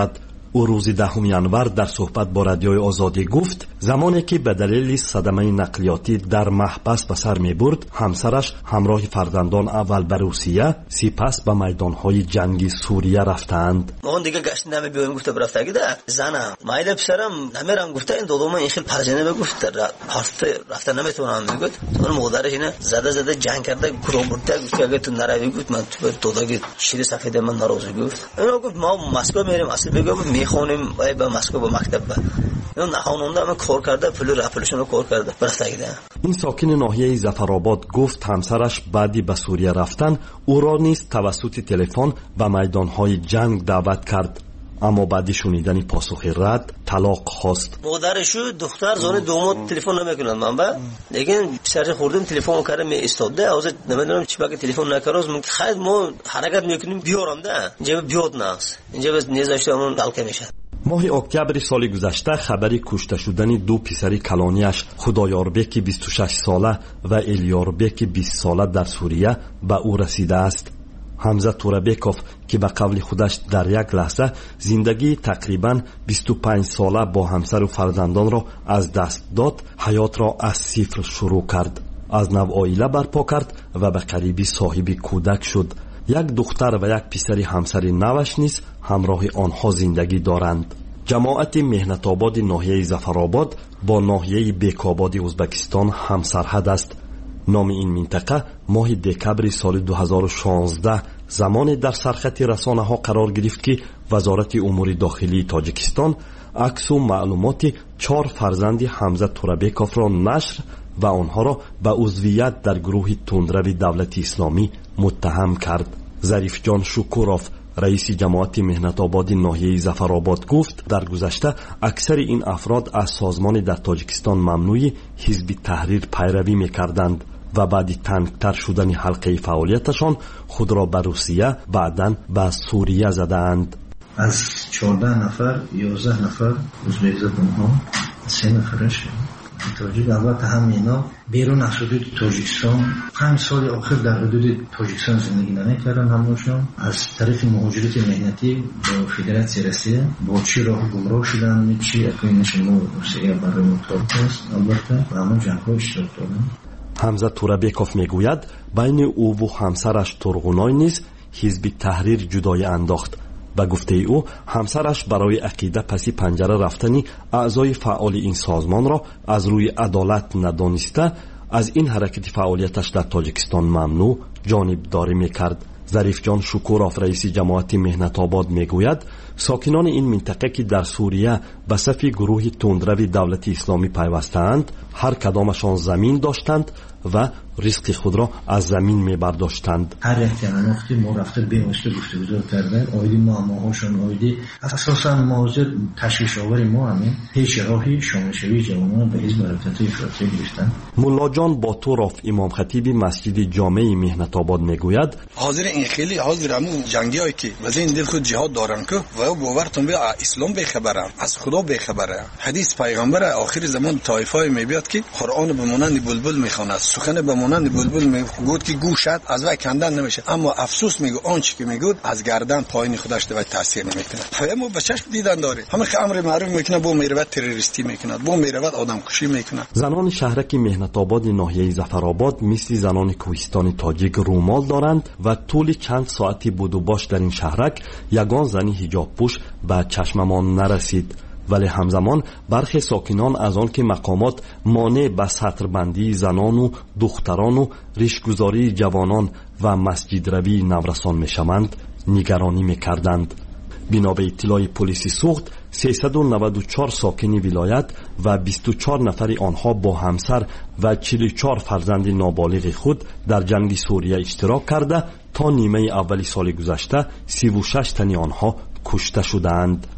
او روز دهم ینور در صحبت با رادیوی آزادی گفت زمانی که به دلیل صدمه نقلیاتی در محبس به سر می برد، همسرش همراه فرزندان اول به روسیه، سپس به میدانهای جنگی سوریه رفتند. من دیگه گشت نمی بیایم گفته برفته گیده زنم مایل پسرم نمیرم گفته این دو دو من این خیلی پرجنه بگفت رفته رفته نمیتونم میگفت اون مادرش اینه زده زده جنگ کرده کرو برده گفت اگه تو نروی گفت من تو دو دو شیر سفید من ناراضی گفت. اون گفت ما مسکو میریم اصلا بگم میخونیم ای به مسکو به مکتب با اون نخونونده همه کار کرده پلو رپلشون رو کار کرده برفته گیده. این ساکن ناحیه ظفرآباد گفت همسرش بعدی به سوریه رفتن او را نیز توسط تلفن به میدانهای جنگ دعوت کرد، اما بعد شنیدن پاسخ رد طلاق خواست. مادرشو دختر زن دومات تلفن نمیکنن من با لیکن پسر خوردم تلفن کرده می استاده اوز نمیدونم چی باید تلفن نکراز من خیلی ما حرکت میکنیم بیارم ده اینجا بیاد ناس اینجا بس نیزاشتمون دلکه میشه. ماه اکتبر سال گذشته خبری کشته شدن دو پسری کلانیش خدایاربک بیست و شش ساله و الیاربک بیست ساله در سوریه به او رسیده است. حمزه توربکوف که به قول خودش در یک لحظه زندگی تقریبا بیست و پنج ساله با همسر و فرزندان را از دست داد، حیات را از صفر شروع کرد، از نو عائله برپا کرد و به قریبی صاحب کودک شد. یک دختر و یک پسر همسر نوش نیز همراه آنها زندگی دارند. جماعت مهنت آباد ناحیه ظفرآباد با ناحیه بیکاباد ازبکستان هم سرحد است. نام این منطقه ماه دکبر سال دو هزار و شانزده زمان در سرخط رسانه ها قرار گرفت که وزارت امور داخلی تاجیکستان عکس و معلومات چهار فرزند حمزه توربکوف را نشر و آنها را به عضویت در گروه تندرو دولت اسلامی متهم کرد. ظریف جان شکوروف رئیس جماعت مهنت آباد ناحیه ظفرآباد گفت در گذشته اکثر این افراد از سازمان در تاجیکستان ممنوع حزب تحریر پیروی می‌کردند و بعد تنگتر شدن حلقه فعالیتشان خود را به روسیه بعداً به سوریه زدند. از چهارده نفر یازده نفر ازبک زدن ها سه نفرش تاجیک البته هم اینا بیرون از حدود تاجیکستان پنج سال آخر در حدود تاجیکستان زندگی نمیکردن، همشون از طرف مهاجرت مهنتی با فدراسیون روسیه با چی راه گمراه شدن چی اقلیمشون ما روسیه برای مطابق است البته و همون جنگ ها اشتراک دارن. حمزه توربکوف میگوید بین او و همسرش ترغونای نیز حزب تحریر جدای انداخت. به گفته او همسرش برای عقیده پسی پنجره رفتنی اعضای فعال این سازمان را از روی عدالت ندانسته از این حرکت فعالیتش در تاجیکستان ممنوع جانبداری میکرد. ظریف جان شکوروف رئیس جماعت مهنت آباد میگوید ساکنان این منطقه که در سوریه به صف گروه تندرو دولت اسلامی پیوستند هر کدامشان زمین داشتند و رزق خود را از زمین میبرداشتند. هر یک نقطه ما رفته به واسطه گفتگو کردن آیدی معماهاشون آیدی اساسا موضوع تشویش آور ما همین هیچ راهی شاملشوی جوانان به حزب حرکت افراطی گرفتن. ملا جان باتوروف امام خطیب مسجد جامع مهنت آباد میگوید حاضر این خیلی حاضر همون جنگیایی که وزین دل خود جهاد دارن که و باورتون به اسلام بخبرن از خدا بخبره. حدیث پیغمبر آخر زمان طایفای میبیاد که قرآن به مانند بلبل میخواند، سخن به مانند بلبل میگوید که گوشت از وای کندن نمیشه، اما افسوس میگه آنچه که میگوید از گردن پایین خودش دوای تاثیر نمیکنه. همه به چشم دیدن داره، همه امر معروف میکنه با میروت تروریستی میکنه، با میروت آدم کشی میکنه. زنان شهرک مهنت آباد ناحیه ظفرآباد مثل زنان کوهستان تاجیک رومال دارند و طول چند ساعتی بود و باش در این شهرک یگان زنی حجاب پوش به چشممان نرسید، ولی همزمان برخی ساکنان از آن که مقامات مانع به سطربندی زنان و دختران و ریشگذاری جوانان و مسجد روی نورسان میشوند نگرانی میکردند. بنا به اطلاع پلیس سوخت سیصد و نود و چهار ساکن ولایت و بیست و چهار نفر آنها با همسر و چهل و چهار فرزند نابالغ خود در جنگ سوریه اشتراک کرده تا نیمه اولی سال گذشته سی و شش تن آنها کشته شدند.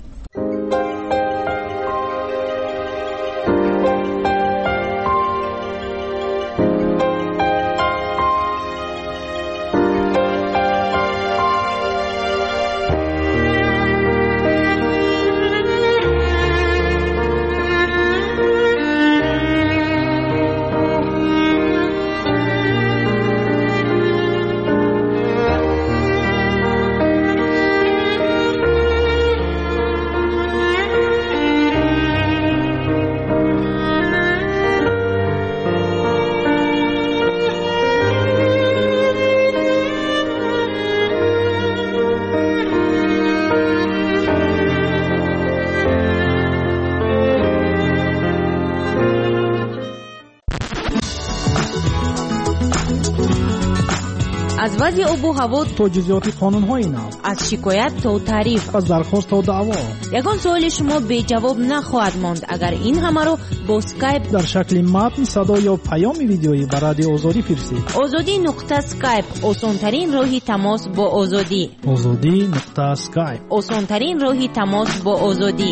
از وضع آب و هوا تا جزئیات قانون‌های نو، از شکایت تا تعریف، از درخواست تا دعوا. یگان سوال شما به جواب نخواهد ماند اگر این همه رو با اسکایپ در شکل متن، صدا یا پیام ویدیویی به رادیو آزادی فرستید. آزادی نقطه اسکایپ آسان‌ترین راه تماس با آزادی. آزادی نقطه اسکایپ آسان‌ترین راه تماس با آزادی.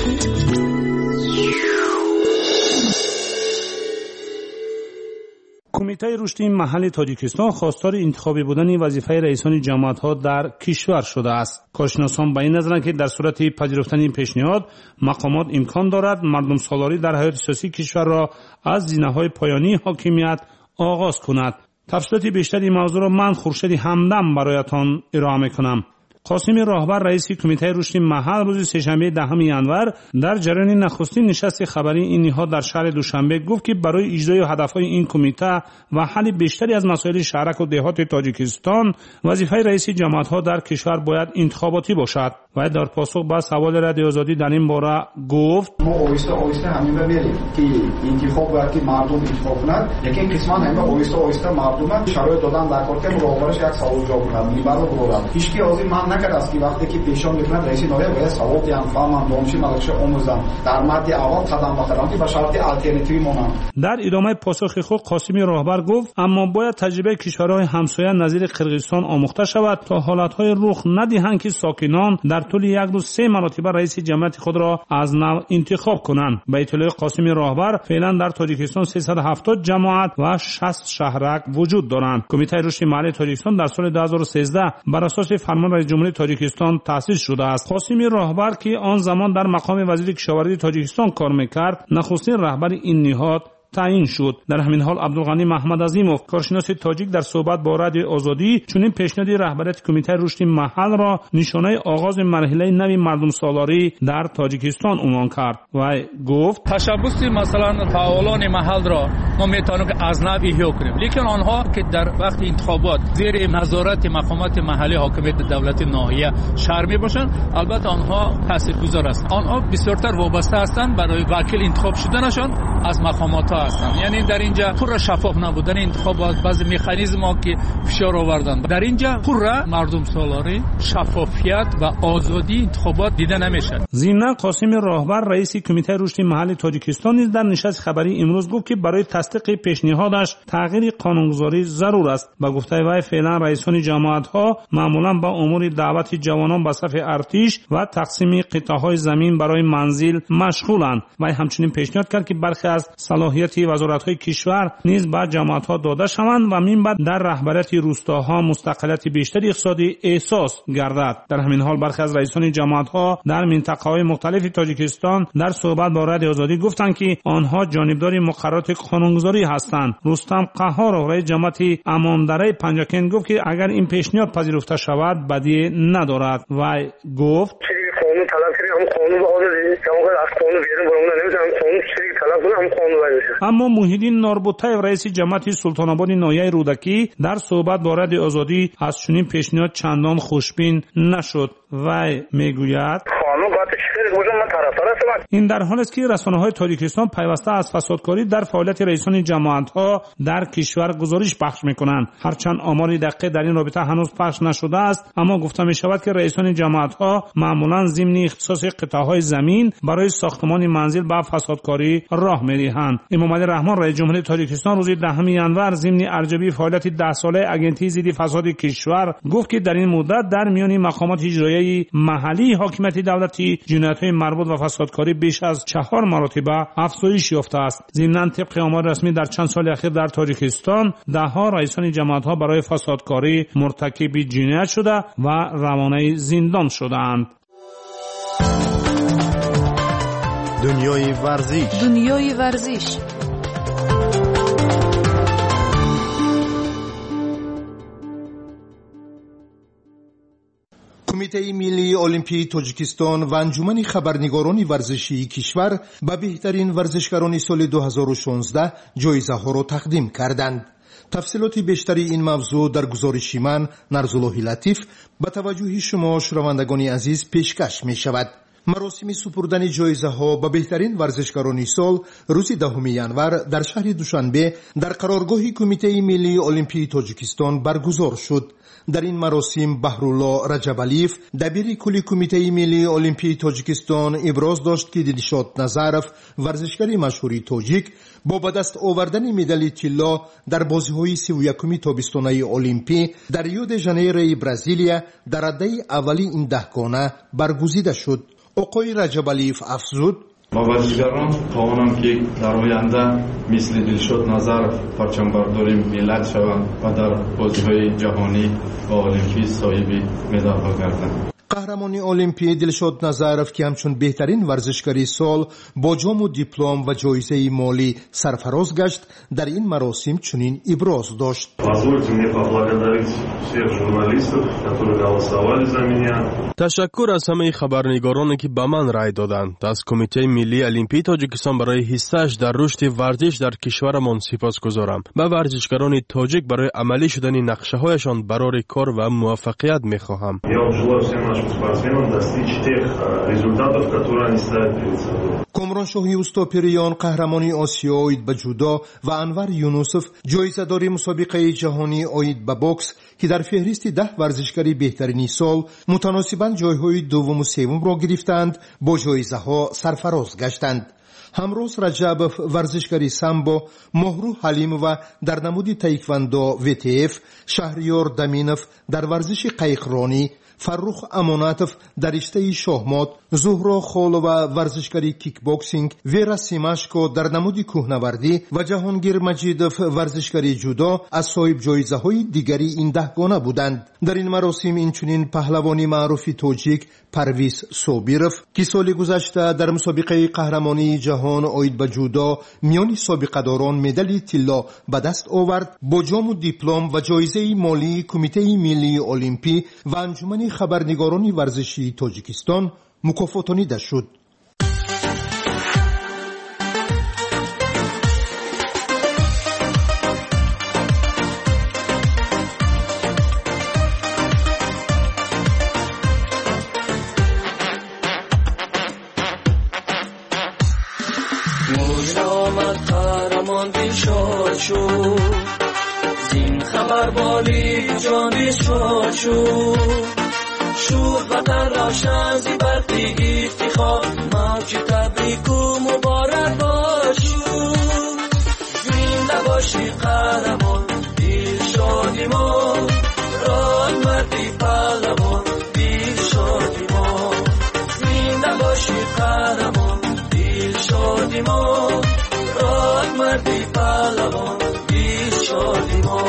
کمیته رشد محلی تاجیکستان خواستار انتخابی بودن وظیفه رئیسان جماعت‌ها در کشور شده است. کارشناسان به این نظرند که در صورت پذیرفتن این پیشنهاد مقامات امکان دارد مردم سالاری در حیات سیاسی کشور را از زینه‌های پایانی حاکمیت آغاز کند. تفصیلات بیشتر این موضوع را من خورشید همدم برایتان ارائه می‌کنم. قاسم راهبر رئیس کمیته رشد محل روز سه‌شنبه دهم ژانویه در جریان نخستین نشست خبری این نهاد در شهر دوشنبه گفت که برای اجرای هدفهای این کمیته و حل بیشتری از مسائل شهرک و دهات تاجیکستان وظیفه رئیس جماعت‌ها در کشور باید انتخاباتی باشد. و در پاسخ به سوال رادیو آزادی در این باره گفت ما آهسته آهسته همین رو میریم که انتخاب باید که مردم انتخاب کنند، لیکن قسمت همه آهسته آهسته مردم شرایط دادن در کار که راهبرش یک سوال جواب کنند میبره بودن هیچ کی از این من نکرد است که وقتی که پیشان میکنند رئیس نایب باید سواد دیان فهمم دانش مدرسه آموزم در مد اول قدم بخورم که به شرط الټرناتیو مونم. در ادامه پاسخ خود قاسمی راهبر گفت اما باید تجربه کشورهای همسایه نظیر قرقیزستان آموخته شود تا حالتهای رخ ندهند که ساکنان در طول یک روز سه مرتبه رئیس جمعیت خود را از نو انتخاب کنند. به اطلاع قاسمی راهبر فعلا در تاجیکستان سیصد و هفتاد جماعت و شصت شهرک وجود دارند. کمیته رشد محلی تاجیکستان در سال دو هزار و سیزده بر اساس فرمان رئیس جمهوری تاجیکستان تأسیس شده است. قاسمی راهبر که آن زمان در مقام وزیر کشاورزی تاجیکستان کار میکرد نخستین رهبر این نهاد تعیین شد. در همین حال عبدالغنی محمد عظیموف کارشناس تاجیک در صحبت با رادیو آزادی چنین پیشنهاد رهبریت کمیته رشد محل را نشانه آغاز مرحله نوی مردم سالاری در تاجیکستان عنوان کرد و گفت تشبث مثلا فعالان محل را ما میتونیم که از نو احیا کنیم، لیکن آنها که در وقت انتخابات زیر نظارت مقامات محلی حاکمیت دولت ناحیه شهر می باشند البته آنها تاثیرگذار است. آنها بسیارتر وابسته هستند برای وکیل انتخاب شدنشان از مقامات ها هستند. یعنی در اینجا پر شفاف نبودن انتخابات بعضی مکانیزم ها که فشار آوردن در اینجا پر مردم سالاری شفافیت و آزادی انتخابات دیده نمیشه. ضمن قاسم راهبر رئیس کمیته رشد محلی تاجیکستان نیز در نشست خبری امروز گفت که برای تصدیق پیشنهادش تغییر قانونگذاری ضرور است. با گفته وی فعلا رئیسان جماعت ها معمولا با امور دعوت جوانان به صف ارتش و تقسیم قطعه های زمین برای منزل مشغولند. وی همچنین پیشنهاد کرد که برخی از صلاحیت وزارت‌های کشور نیز به جماعت‌ها داده شوند و من بعد در رهبریت روستاها مستقلیت بیشتری اقتصادی احساس گردد. در همین حال برخی از رئیسان جماعت‌ها در منطقه‌های مختلف تاجیکستان در صحبت با رادیو آزادی گفتند که آنها جانبدار مقررات قانونگذاری هستند. رستم قهار رئیس جماعت اماندره پنجاکن گفت که اگر این پیشنهاد پذیرفته شود بدی ندارد و گفت قانون طلب کنیم هم قانون به آزادی که از قانون بیرون برامون نمیتونم قانون چیزی طلب کنم هم قانون باشه. اما محیدین ناربوتای رئیس جماعت سلطان آباد ناحیه رودکی در صحبت با رادیو آزادی از چنین پیشنهاد چندان خوشبین نشد و میگوید این در حالی است که رسانه‌های تاجیکستان پیوسته از فسادکاری در فعالیت رئیسان جماعت‌ها در کشور گزارش پخش می‌کنند. هرچند آمار دقیق در این رابطه هنوز پخش نشده است، اما گفته می‌شود که رئیسان جماعت‌ها معمولاً ضمن اختصاص قطعه‌های زمین برای ساختمان منزل به فسادکاری راه می‌دهند. امام علی رحمان رئیس جمهوری تاجیکستان روز دهم ژانویه ضمن ارزیابی فعالیت ده ساله اگنتی ضد فساد کشور گفت که در این مدت در میان مقامات اجرایی محلی حاکمیت دولتی جنایت‌های مربوط به فسادکاری بیش از چهار مرتبه افزایش یافته است. ضمن طبق آمار رسمی در چند سال اخیر در تاجیکستان ده ها رئیسان جماعت‌ها برای فسادکاری مرتکب جنایت شده و روانه زندان شده‌اند. دنیای ورزش دنیای ورزش کمیته ملی المپی تاجیکستان و انجمن خبرنگاران ورزشی کشور به بهترین ورزشکاران سال دو هزار و شانزده جایزه ها را تقدیم کردند. تفصیلات بیشتری این موضوع در گزارش من نرزالله لطیف به توجه شما شنوندگان عزیز پیشکش می شود. مراسم سپردن جایزه ها به بهترین ورزشکاران سال روز دهم ینور در شهر دوشنبه در قرارگاه کمیته ملی المپی تاجیکستان برگزار شد. در این مراسم بهرالله رجبالیف دبیر کل کمیته ملی المپی تاجیکستان ابراز داشت که دلشاد نظرف ورزشکار مشهور تاجیک با به دست آوردن مدال طلا در بازی‌های سی و یکم تابستانه المپی در ریو د ژانیرو برزیلیا در رده اولی این دهگانه برگزیده شد. آقای رجبالیف افزود: ما ورزشکاران خواهانم که در آینده مثل دلشاد نظرف پرچمبرداری ملت شوند و در بازی‌های جهانی و المپی صاحب مدال‌ها گردند. قهرمان المپی دلشاد نظرف که همچون بهترین ورزشکار سال با جام و دیپلم و جایزه مالی سرفراز گشت در این مراسم چنین ابراز داشت: تشکر از همه خبرنگارانی که به من رای دادند. از کمیته ملی المپی تاجیکستان برای حصه‌اش در رشد ورزش در کشورمان سپاسگزارم. به ورزشکاران تاجیک برای عملی شدن نقشه‌هایشان برای کار و موفقیت می‌خواهم. کامران شاهی استاپریان قهرمانی آسیا آید به جودو و انور یونوسف جایزه داری مسابقه جهانی آید به بوکس که در فهرست ده ورزشکاری بهترین سال متناسباً جایهای دوم و سوم را گرفتند با جایزه ها سرفراز گشتند. همروز رجبوف ورزشکاری سامبو، مهرو حلیم و در نمود تایکواندو وی تی اف، شهریار دمینف در ورزش قایقرانی، فرخ اماناتف در رشته شاهمات، زهرا خالو و ورزشکاری کیک باکسینگ، ویرا سیماشکو در نمود کوهنوردی و جهانگیر مجیدوف ورزشکاری جودو از صاحب جایزه های دیگری این دهگانه بودند. در این مراسم اینچنین پهلوانی معروف تاجیک پرویز صابیرف که سال گذشته در مسابقه قهرمانی جهان آید به جودو میان سابقه‌داران مدال طلا به دست آورد. با جام و دیپلم و جایزه مالی کمیته ملی المپی و انجمن خبرنگاران ورزشی تاجیکستان مکافاتانیده شد. زین خبر بالی جانی شد شو شور وطن روشن زی برقی افتخار موج تبریک و مبارک باشو زنده باشی قهرمان دل شادی ما ران مردی پهلوان دل شادی ما زنده باشی قهرمان دل شادی ما ران مردی پهلوان دل شادی ما.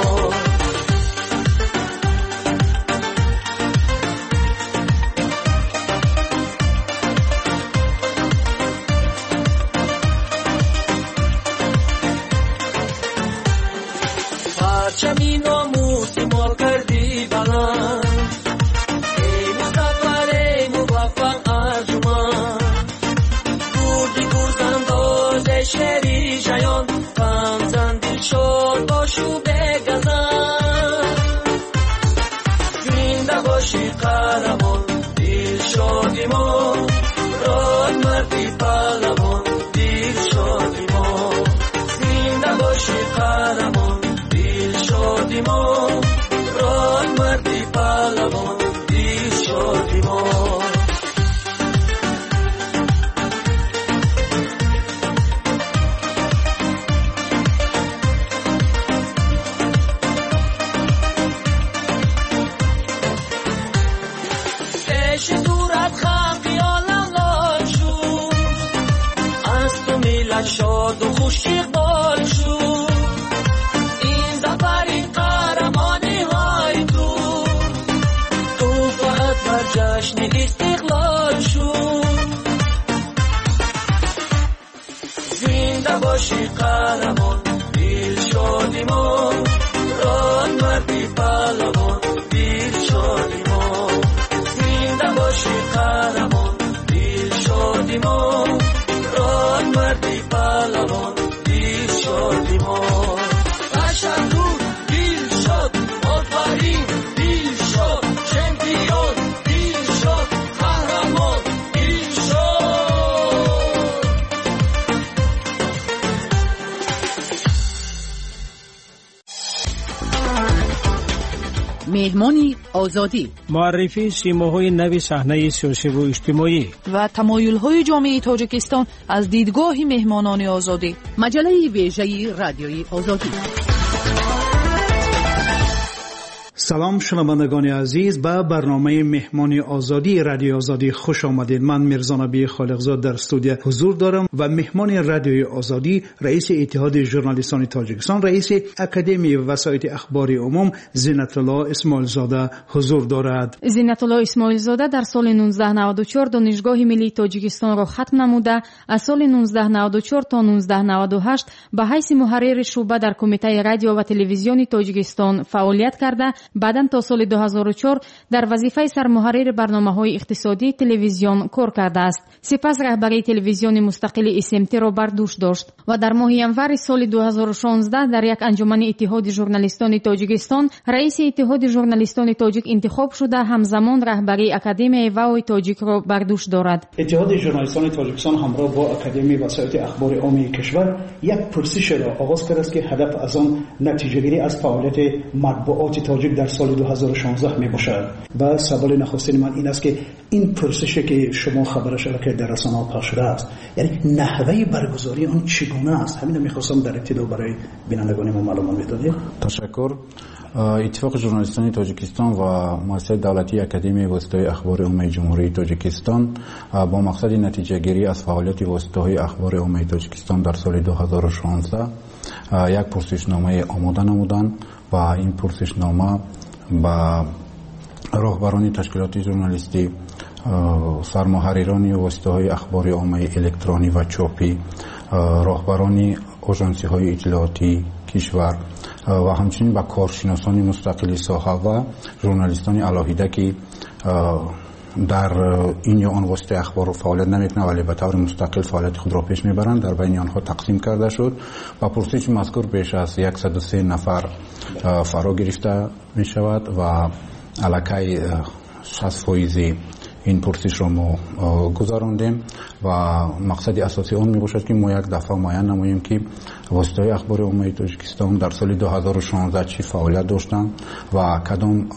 پرچمی ناموسی ما کردی بلند ای مصطفی ای موفق ارجمند بردی گرزنداز شهری شیان غمزن دل شد باشو بگزن زنده باشی قهرمان دل شادی ما ران مردی پهلوان دل شادی ما زنده باشی قهرمان شادی ما ران مردی پهلوان دل شادی ما. عشق صورت خم خیالم لال شد از تو ملت شاد و خوش اقبال شد جشن استقلال شد زنده باشی قهرمان دل شادی ما ران مردی پهلوان دل شادی ما زنده باشی قهرمان دل شادی ما ران مردی پهلوان دل شادی ما. تشکر دل شاد آفرین دل شاد چمپیون مهمانی آزادی، معرفی سیماهای نوی صحنه سیاسی و اجتماعی و تمایل‌های جامعه تاجیکستان از دیدگاه مهمانان آزادی. مجله ویژه رادیوی آزادی. سلام شنوندگان عزیز، به برنامه مهمانی آزادی رادیو آزادی خوش آمدید. من میرزا نبی خالقزاد در استودیو حضور دارم و مهمان رادیو آزادی رئیس اتحاد ژورنالیستان تاجیکستان، رئیس اکادمی وسایط اخبار عموم زینت الله اسماعیل زاده حضور دارد. زینت الله اسماعیل زاده در سال نوزده نود و چهار دانشگاه ملی تاجیکستان را ختم نموده، از سال نوزده نود و چهار تا نوزده نود و هشت به حیث محرر شعبه در کمیته رادیو و تلویزیون تاجیکستان فعالیت کرده. بعداً تا سال دو هزار و چهار در وظیفه سرمحرر برنامه‌های اقتصادی تلویزیون کار کرده است. سپس رهبری تلویزیون مستقل اس ام تی را بر دوش داشت و در ماه ینور سال دو هزار و شانزده در یک انجمن اتحاد ژورنالیستان تاجیکستان رئیس اتحاد ژورنالیستان تاجیک انتخاب شده، همزمان رهبری اکادمی وای تاجیک را بر دوش دارد. اتحاد ژورنالیستان تاجیکستان همراه با اکادمی وسایط اخبار عمومی کشور یک پرسش را آغاز کرده است که هدف از آن نتیجه‌گیری از فعالیت مطبوعات تاجیک در سال دو هزار و شانزده می باشد. و سوال نخستین من این است که این پرسشی که شما خبرش که در رسانه‌ها پخش شده است، یعنی نحوه برگزاری آن چگونه است؟ همین رو می‌خواستم در ابتدا برای بینندگان ما معلومات بدید. تشکر. اتفاق ژورنالیستان تاجیکستان و مؤسسه دولتی اکادمی واسطه‌های اخبار عمومی جمهوری تاجیکستان با مقصد نتیجه گیری از فعالیت واسطه‌های اخبار عمومی تاجیکستان در سال دو هزار و شانزده یک پرسشنامه آماده نمودند و این پرسشنامه با راهبران تشکیلات ژورنالیستی، سرمحرران واسطه‌های اخبار عمومی الکترونی و چاپی، راهبران آژانسی‌های اطلاعاتی کشور و همچنین با کارشناسان مستقل ساحه و ژورنالیستان علاهیده که در این یا آن واسطه اخبار فعالیت نمیکنند ولی به طور مستقل فعالیت خود را پیش میبرند، در بین آنها تقسیم کرده شد و پرسش مذکور بیش از صد و سه نفر فرا گرفته می شود و علاقه شصت فیصد این پرسش را ما گذراندیم و مقصد اساسی آن می باشد که ما یک دفعه معین نماییم که واسطه‌های اخبار عمومی تاجیکستان در سال دو هزار و شانزده چی فعالیت داشتند و کدام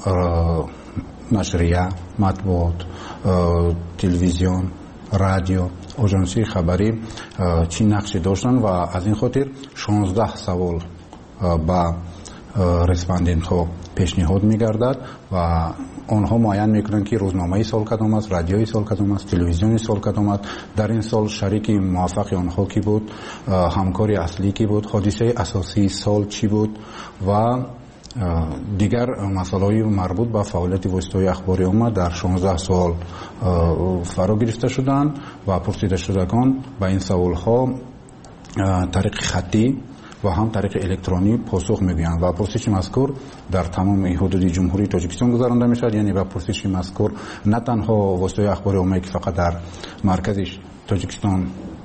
نشریه، مطبوعات، تلویزیون، رادیو، آژانسی خبری چی نقشی داشتند و از این خاطر شانزده سوال با رسپاندنت ها پیشنهاد می‌گردد و آنها معین می‌کنند که روزنامه سال کدام است، رادیوی سال کدام است، تلویزیون سال کدام است، در این سال شریک موفق آنها کی بود، همکاری اصلی کی بود، حادثه اساسی سال چی بود و دیگر مسائل مربوط به فعالیت واسطه‌های اخبار عمومی در شانزده سال فرا گرفته شدند و پرسیده شدگان به این سوال‌ها طریق خطی و هم طریق الکترونی پاسخ می‌دهند و پرسش مذکور در تمام حدود جمهوری تاجیکستان گذرانده می‌شود. یعنی به پرسش مذکور نه تنها واسطه‌های اخبار عمومی که فقط در مرکزش تاجیکستان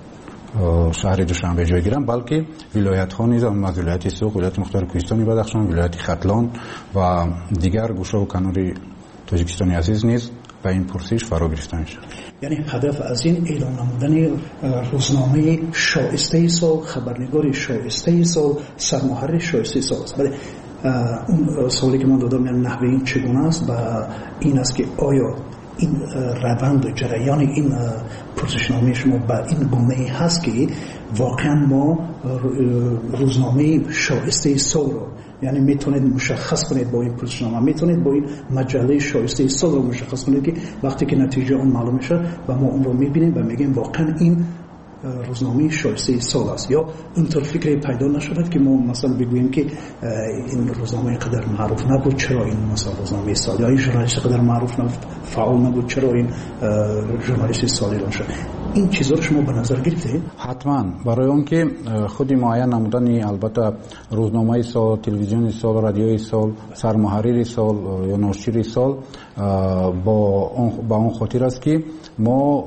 شهر دوشنبه جای گیرند، بلکه ولایت ها نیز هم از ولایت سوق، ولایت مختار کوهستانی بدخشان، ولایت ختلان و دیگر گوشه و کنار تاجیکستان عزیز نیز به این پرسش فرا گرفته میشه. یعنی هدف از این اعلام نمودن روزنامه شایسته سال، خبرنگار شایسته سال، سرمحرر شایسته سال است. ولی اون سوالی که من دادم یعنی نحوه این چگونه است و این است که آیا این روند و جریان این پرسشنامه شما به این گونه هست که واقعا ما روزنامه شایسته سال رو، یعنی میتونید مشخص کنید با این پرسشنامه، میتونید با این مجله شایسته سال رو مشخص کنید که وقتی که نتیجه اون معلوم میشه و ما اون رو میبینیم و میگیم واقعا این روزنامه شایسته سال است، یا اونطور فکری پیدا نشود که ما مثلا بگوییم که این روزنامه قدر معروف نبود چرا این مثلا روزنامه سال، یا این ژورنالیست قدر معروف نبود فعال نبود چرا این ژورنالیست سال اعلام شد. این چیزا رو شما به نظر گرفتید؟ حتما. برای اون که خودی معین نمودن البته روزنامه سال، تلویزیون سال، رادیوی سال، سرمحرر سال یا ناشر سال با اون با اون خاطر است که ما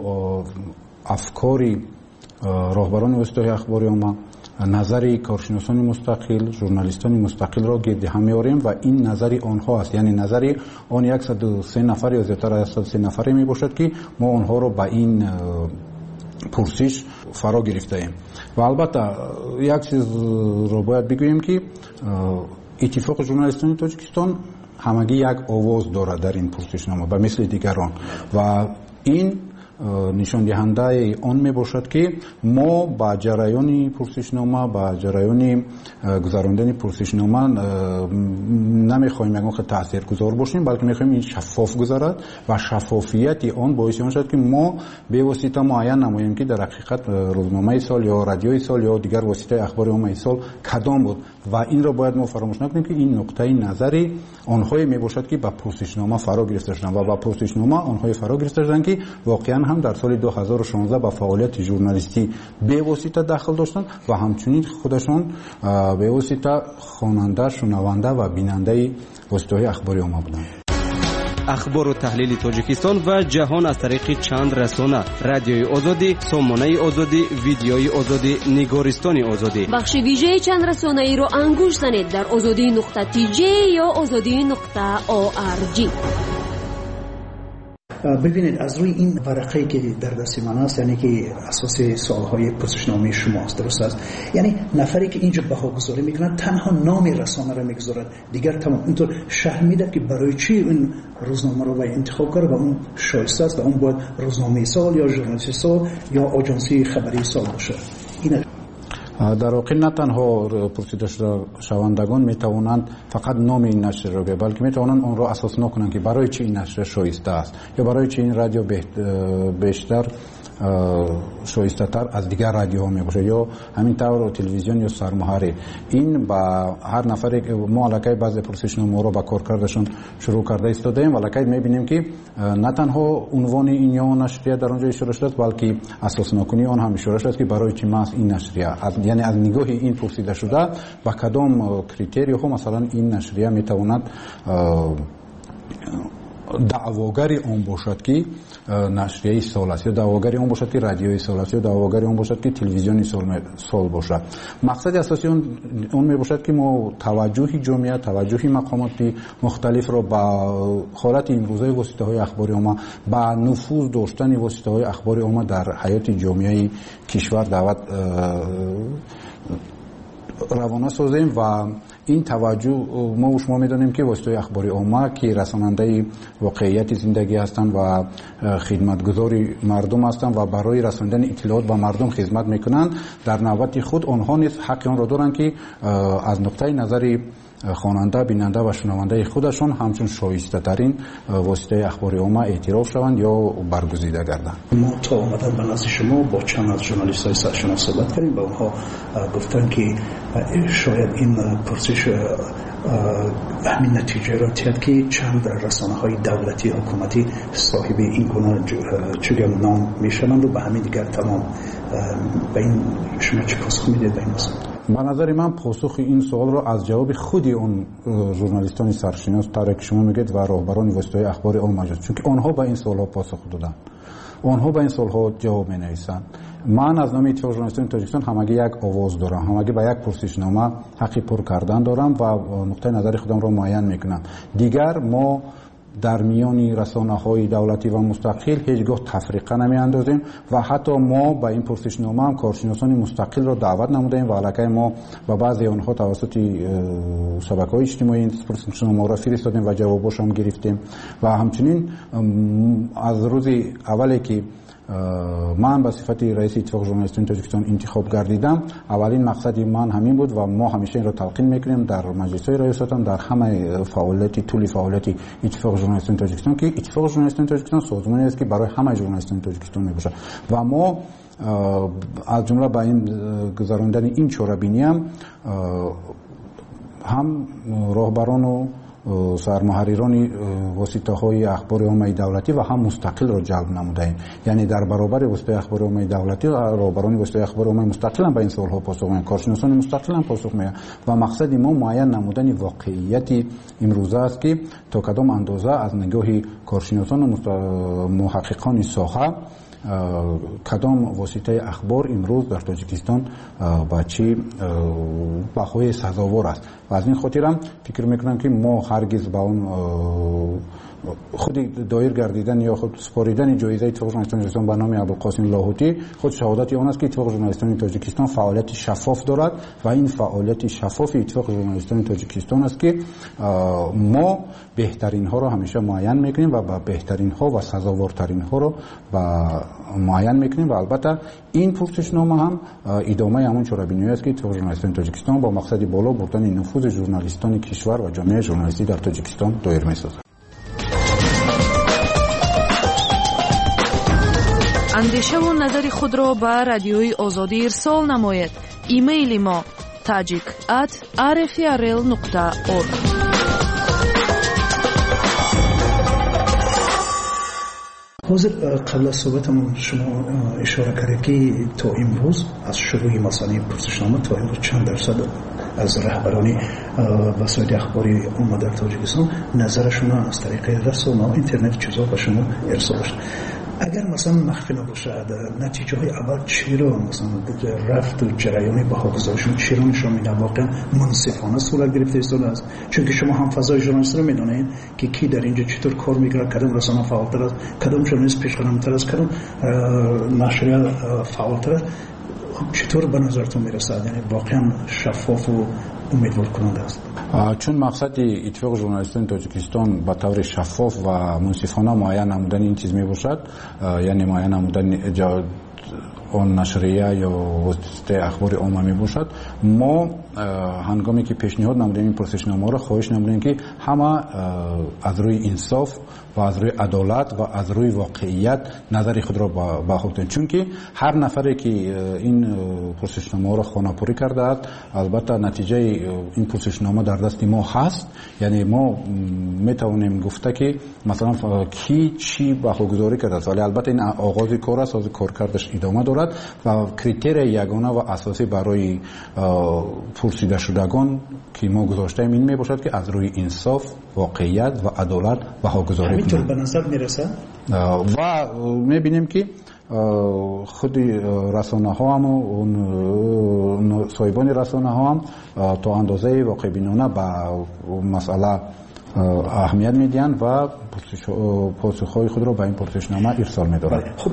افکاری راهبران واسطه‌های اخبار عمومی، نظری کارشناسان مستقل، ژورنالیستان مستقل را گرد هم می‌آوریم و این نظری آنها است، یعنی نظری آن صد و سه نفر یا زیادتر از صد و سه نفری می باشد که ما آنها را به این پرسش فرا گرفته ایم. و البته یک چیز را باید بگوییم که اتفاق ژورنالیستان تاجیکستان همگی یک آواز دارد در این پرسشنامه به مثل دیگران و این نشان دهنده آن می باشد که ما با جریان پرسشنامه با جریان گذراندن پرسشنامه نمی خواهیم یک وقت تاثیرگذار باشیم بلکه می خواهیم این شفاف گذرد و شفافیت آن باعث آن شد که ما به واسطه معین نماییم که در حقیقت روزنامه سال یا رادیوی سال یا دیگر واسطه اخبار عامه سال کدام بود و این را باید ما فراموش نکنیم که این نقطه نظری آنهایی می باشد که با پرسشنامه فرا گرفته شدند و با پرسشنامه آنهایی فرا گرفته شدند که واقعا هم در سال دو هزار و شانزده با فعالیت ژورنالیستی به واسطه داخل داشتند و همچنین خودشون به واسطه خواننده، شنونده و بیننده واسطه‌های اخباری عامه بودند. اخبار و تحلیل تاجیکستان و جهان از طریق چند رسانه: رادیوی آزادی، سامانه آزادی، ویدیوی آزادی، نگارستان آزادی. بخش ویژه چند رسانه ای رو انگوش زنید در آزادی نقطه تی جی یا آزادی نقطه او آر جی. ببینید از روی این ورقه‌ای که در دست من است، یعنی که اساس سوال‌های پرسشنامه شماست، درست است؟ یعنی نفری که اینجا بهاگذاری میکنه تنها نام رسانه را میگذارد، دیگر تمام اینطور شرح میده که برای چی این روزنامه رو باید انتخاب کرد و اون شایسته است و اون باید روزنامه سال یا ژورنالیست سال یا آژانسی خبری سال باشه. این در واقع نه تنها پرسیده شوندگان می توانند فقط نام این نشر را بگویند، بلکه می توانند آن را اساس نکنند که برای چی این نشر شایسته است یا برای چی این رادیو بیشتر شایسته تر از دیگر رادیوها می باشه یا همین طور تلویزیون یا سرمحری. این با هر نفری که ما علاقه بعضی پرسشنامه رو با کار کردشون شروع کرده ایستادیم و علاقه می بینیم که نه تنها عنوان این یا نشریه در اونجا اشاره شده است بلکه اساس نکنی آن هم اشاره شده است که برای چی ماست این نشریه، یعنی از نگاه این پرسیده شده با کدام کریتریو ها مثلا این نشریه می تواند دعواگری اون باشد که نشریه سال است یا دعواگری اون باشد که رادیوی سال است یا دعواگری اون باشد که تلویزیونی سال باشد. مقصد اساسی اون اون می باشد که ما توجه جامعه، توجه مقامات مختلف را با حالت امروزه واسطه های اخباری عامه، با نفوذ داشتن واسطه های اخباری عامه در حیات جامعه کشور دعوت روانه سازیم و این توجه ما و شما میدونیم که واسطه اخباری عامه که رساننده واقعیت زندگی هستند و خدمتگزار مردم هستند و برای رساندن اطلاعات به مردم خدمت میکنند، در نوبت خود آنها نیز حق آن را دارند که از نقطه نظر خواننده، بیننده و شنونده خودشون همچون شایسته ترین واسطه اخباری عامه اعتراف شوند یا برگزیده گردند. ما تا اومدن به نزد شما با چند از ژورنالیست‌های سرشناس صحبت کردیم، به اونها گفتن که شاید این پرسش همین نتیجه را تیاد که چند رسانه‌های دولتی حکومتی صاحب این گونه چگم نام میشنند و به همین دیگر تمام. به این شما چه پاسخ میدید به این مسئله؟ به نظر من پاسخ این سوال را از جواب خودی اون ژورنالیستان سرشناس طرح شما میگید و راهبران واسطه اخبار عامه است، چون که آنها به این سوال‌ها پاسخ دادن، آنها به این سوال‌ها جواب می‌نویسند. من از نام اتفاق ژورنالیستان تاجیکستان همگی یک آواز دارم، همگی با یک پرسشنامه حقی پر کردن دارم و نقطه نظر خودم را معین میکنم. دیگر ما در میان رسانه‌های دولتی و مستقل هیچگاه تفریقه نمی‌اندازیم و حتی ما با این پرسشنامه هم کارشناسان مستقل را دعوت نمودیم و علاقه ما با بعضی آنها توسط شبکه‌های اجتماعی این پرسشنامه را فرستادیم و جوابش هم گرفتیم و همچنین از روز اولی که من به صفت رئیس اتفاق ژورنالیستان تاجیکستان انتخاب گردیدم، اولین مقصدی من همین بود و ما همیشه این را تلقین میکنیم در مجلس‌های ریاستم، در همه فعالیت طول فعالیت اتفاق ژورنالیستان تاجیکستان که اتفاق ژورنالیستان تاجیکستان سازمانی است که برای همه ژورنالیستان تاجیکستان میباشه و ما از جمله با این گذراندن این چاره‌بینی هم هم راهبران و سرمحرران واسطه های اخبار عامه دولتی و هم مستقل را جلب نمودیم، یعنی در برابر واسطه اخبار عامه دولتی راهبران واسطه اخبار عامه مستقل هم به این سوال ها پاسخ میدن، کارشناسان مستقل هم پاسخ میدن و مقصد ما معین نمودن واقعیت امروزه است که تا کدام اندازه از نگاه کارشناسان و محققان ساحه کدام واسطه اخبار امروز در تاجیکستان با چی بهای سزاوار است و از این خاطر هم فکر میکنم که ما هرگز با اون خود دایر گردیدن یا خود سپاریدن جایزه اتفاق ژورنالیستان تاجیکستان به نام ابوالقاسم لاهوتی خود شهادت آن است که اتفاق ژورنالیستان تاجیکستان فعالیت شفاف دارد و این فعالیت شفاف اتفاق ژورنالیستان تاجیکستان است که ما بهترین ها رو همیشه معین میکنیم و با بهترین ها و سزاوارترین ها رو با معین میکنیم و البته این پرسشنامه هم ادامه همون چاره‌بینی است که اتفاق ژورنالیستان تاجیکستان با مقصد بالا بردن نفوذ ژورنالیستان کشور و جامعه ژورنالیستی در تاجیکستان دایر می‌سازد. اندیشه و نظر خود را به رادیوی آزادی ارسال نمایید. ایمیل ما tajik at r f r l nokta org. حاضر قبل از صحبتمون شما اشاره کردید که تا امروز از شروع مسئله پرسشنامه تا امروز چند درصد از رهبران وسایل اخباری امت در تاجیکستان نظرشون از طریق رسانه و اینترنت چیزا به شما ارسال شد. اگر مثلا مخفی نباشد نتیجه های اول چرا مثلا رفت و جریان بهاگذاریشون چرا نشان میده واقعا منصفانه صورت گرفته است؟ چون که شما هم فضای ژورنالیستی رو میدونید که کی در اینجا چطور کار میکنه، کدام رسانه فعالتر است، کدام ژورنالیست پیشقدمتر است، کدام نشریه فعالتر است. چطور به نظرتون میرسد؟ یعنی واقعا شفاف و امیدوار کننده است؟ چون مقصد اتفاق ژورنالیستان تاجیکستان به طور شفاف و منصفانه معین نمودن این چیز می باشد، یعنی معین نمودن آن نشریه یا واسطه اخبار عمومی باشد، ما هنگامی که پیشنهاد نمودیم این پرسشنامه را خواهش نمودیم که همه از روی انصاف و از روی عدالت و از روی واقعیت نظر خود را به خود دهند، چون که هر نفری که این پرسشنامه را خانه‌پوری کرده است البته نتیجه این پرسشنامه در دست ما هست. یعنی ما میتوانیم گفته که مثلا کی چی بهاگذاری کرده است، ولی البته این آغاز کار است، از کارکردش ادامه دارد و کریتری یگانه و اساسی برای پرسیده شدگان که ما گذاشتیم این می باشد که از روی انصاف، واقعیت و عدالت بهاگذاری کنند. همینطور به نظر میرسه و میبینیم که خود رسانه ها هم و صاحبان رسانه ها هم تا اندازه واقع بینانه به مسئله اهمیت میدین و پاسخهای خود را به این پرسشنامه ارسال میدارند. خب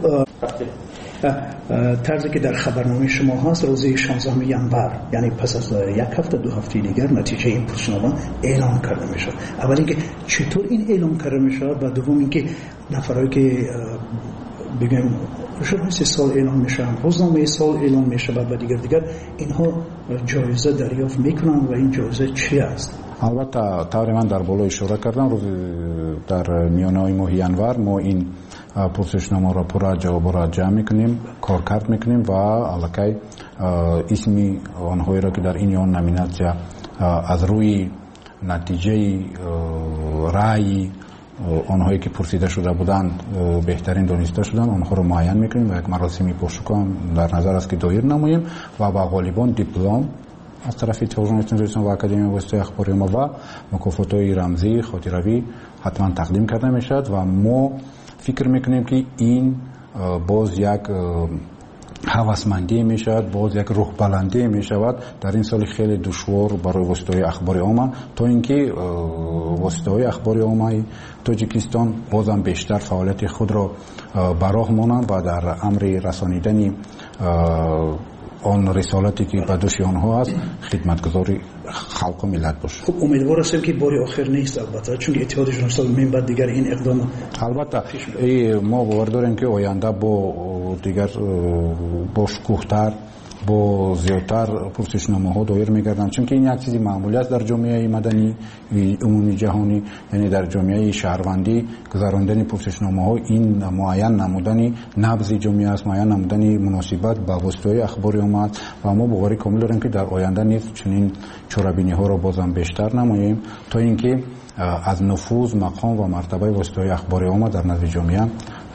طرزی که در خبرنامه شما هست روز شانزدهم ژانویه، یعنی پس از یک هفته دو هفته دیگر نتیجه این پرسشنامه اعلام کرده میشه. اول اینکه چطور این اعلام کرده میشه و دوم اینکه نفرایی که بگیم ژورنالیست سال اعلام میشن، روزنامه سال اعلام میشه و دیگر دیگر اینها جایزه دریافت میکنن و این جایزه چی است؟ البته طور من در بالا اشاره کردم روز در میانه ماه ژانویه ما این پرسشنامه را پر جواب را جمع میکنیم، کارکرد میکنیم و الکی اسمی آنهایی را که در این یان نامیناسیا از روی نتیجه رأی آنهایی که پرسیده شده بودند بهترین دانسته شدند آنها را معین میکنیم و یک مراسمی پرشکام در نظر است که دایر نماییم و با غالبان دیپلم از طرف اتفاق ژورنالیستان تاجیکستان و اکادمی واسطه اخباری ما و مکافات‌های رمزی خاطروی حتما تقدیم کرده میشد و ما فکر میکنیم که این باز یک هوسمندی میشود، باز یک روح بلندی میشود در این سال خیلی دشوار برای واسطه اخباری عامه، تا اینکه واسطه اخباری عامه تاجیکستان بازم بیشتر فعالیت خود را براه مانند و در امر رسانیدن آن رسالتی که به دوش آنها است خدمتگزاری خلق و ملت باشه. خب امیدوار هستم که باری آخر نیست البته، چون اتحاد ژورنالیستان من بعد دیگر این اقدام البته ای ما باور داریم که آینده با دیگر با شکوه‌تر با زیادتر پرسشنامه ها دایر میگردن، چون که این یک چیزی معمولی است در جامعه مدنی عمومی جهانی، یعنی در جامعه شهروندی گذراندن پرسشنامه ها این معین نمودن نبض جامعه است، معین نمودن مناسبت با واسطه اخباری اومد و ما باوری کامل داریم که در آینده نیز چنین چاره‌بینی ها را بازم بیشتر نماییم تا اینکه از نفوذ مقام و مرتبه واسطه اخباری اومد در نزد جامعه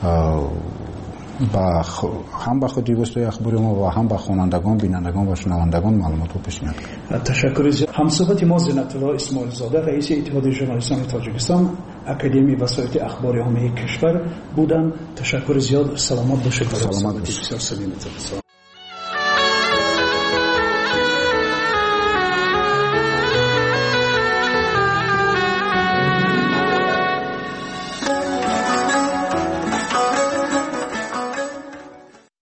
با خ... هم با خودی واسطه اخباری ما و هم با خوانندگان، بینندگان و شنوندگان معلومات رو پیشنهاد کنیم. تشکر. همصحبت ما زینت الله اسماعیل زاده رئیس اتحاد ژورنالیستان تاجیکستان اکادمی وسایل اخباری عامه کشور بودند. تشکر زیاد. سلامت باشید. سلامت باشید.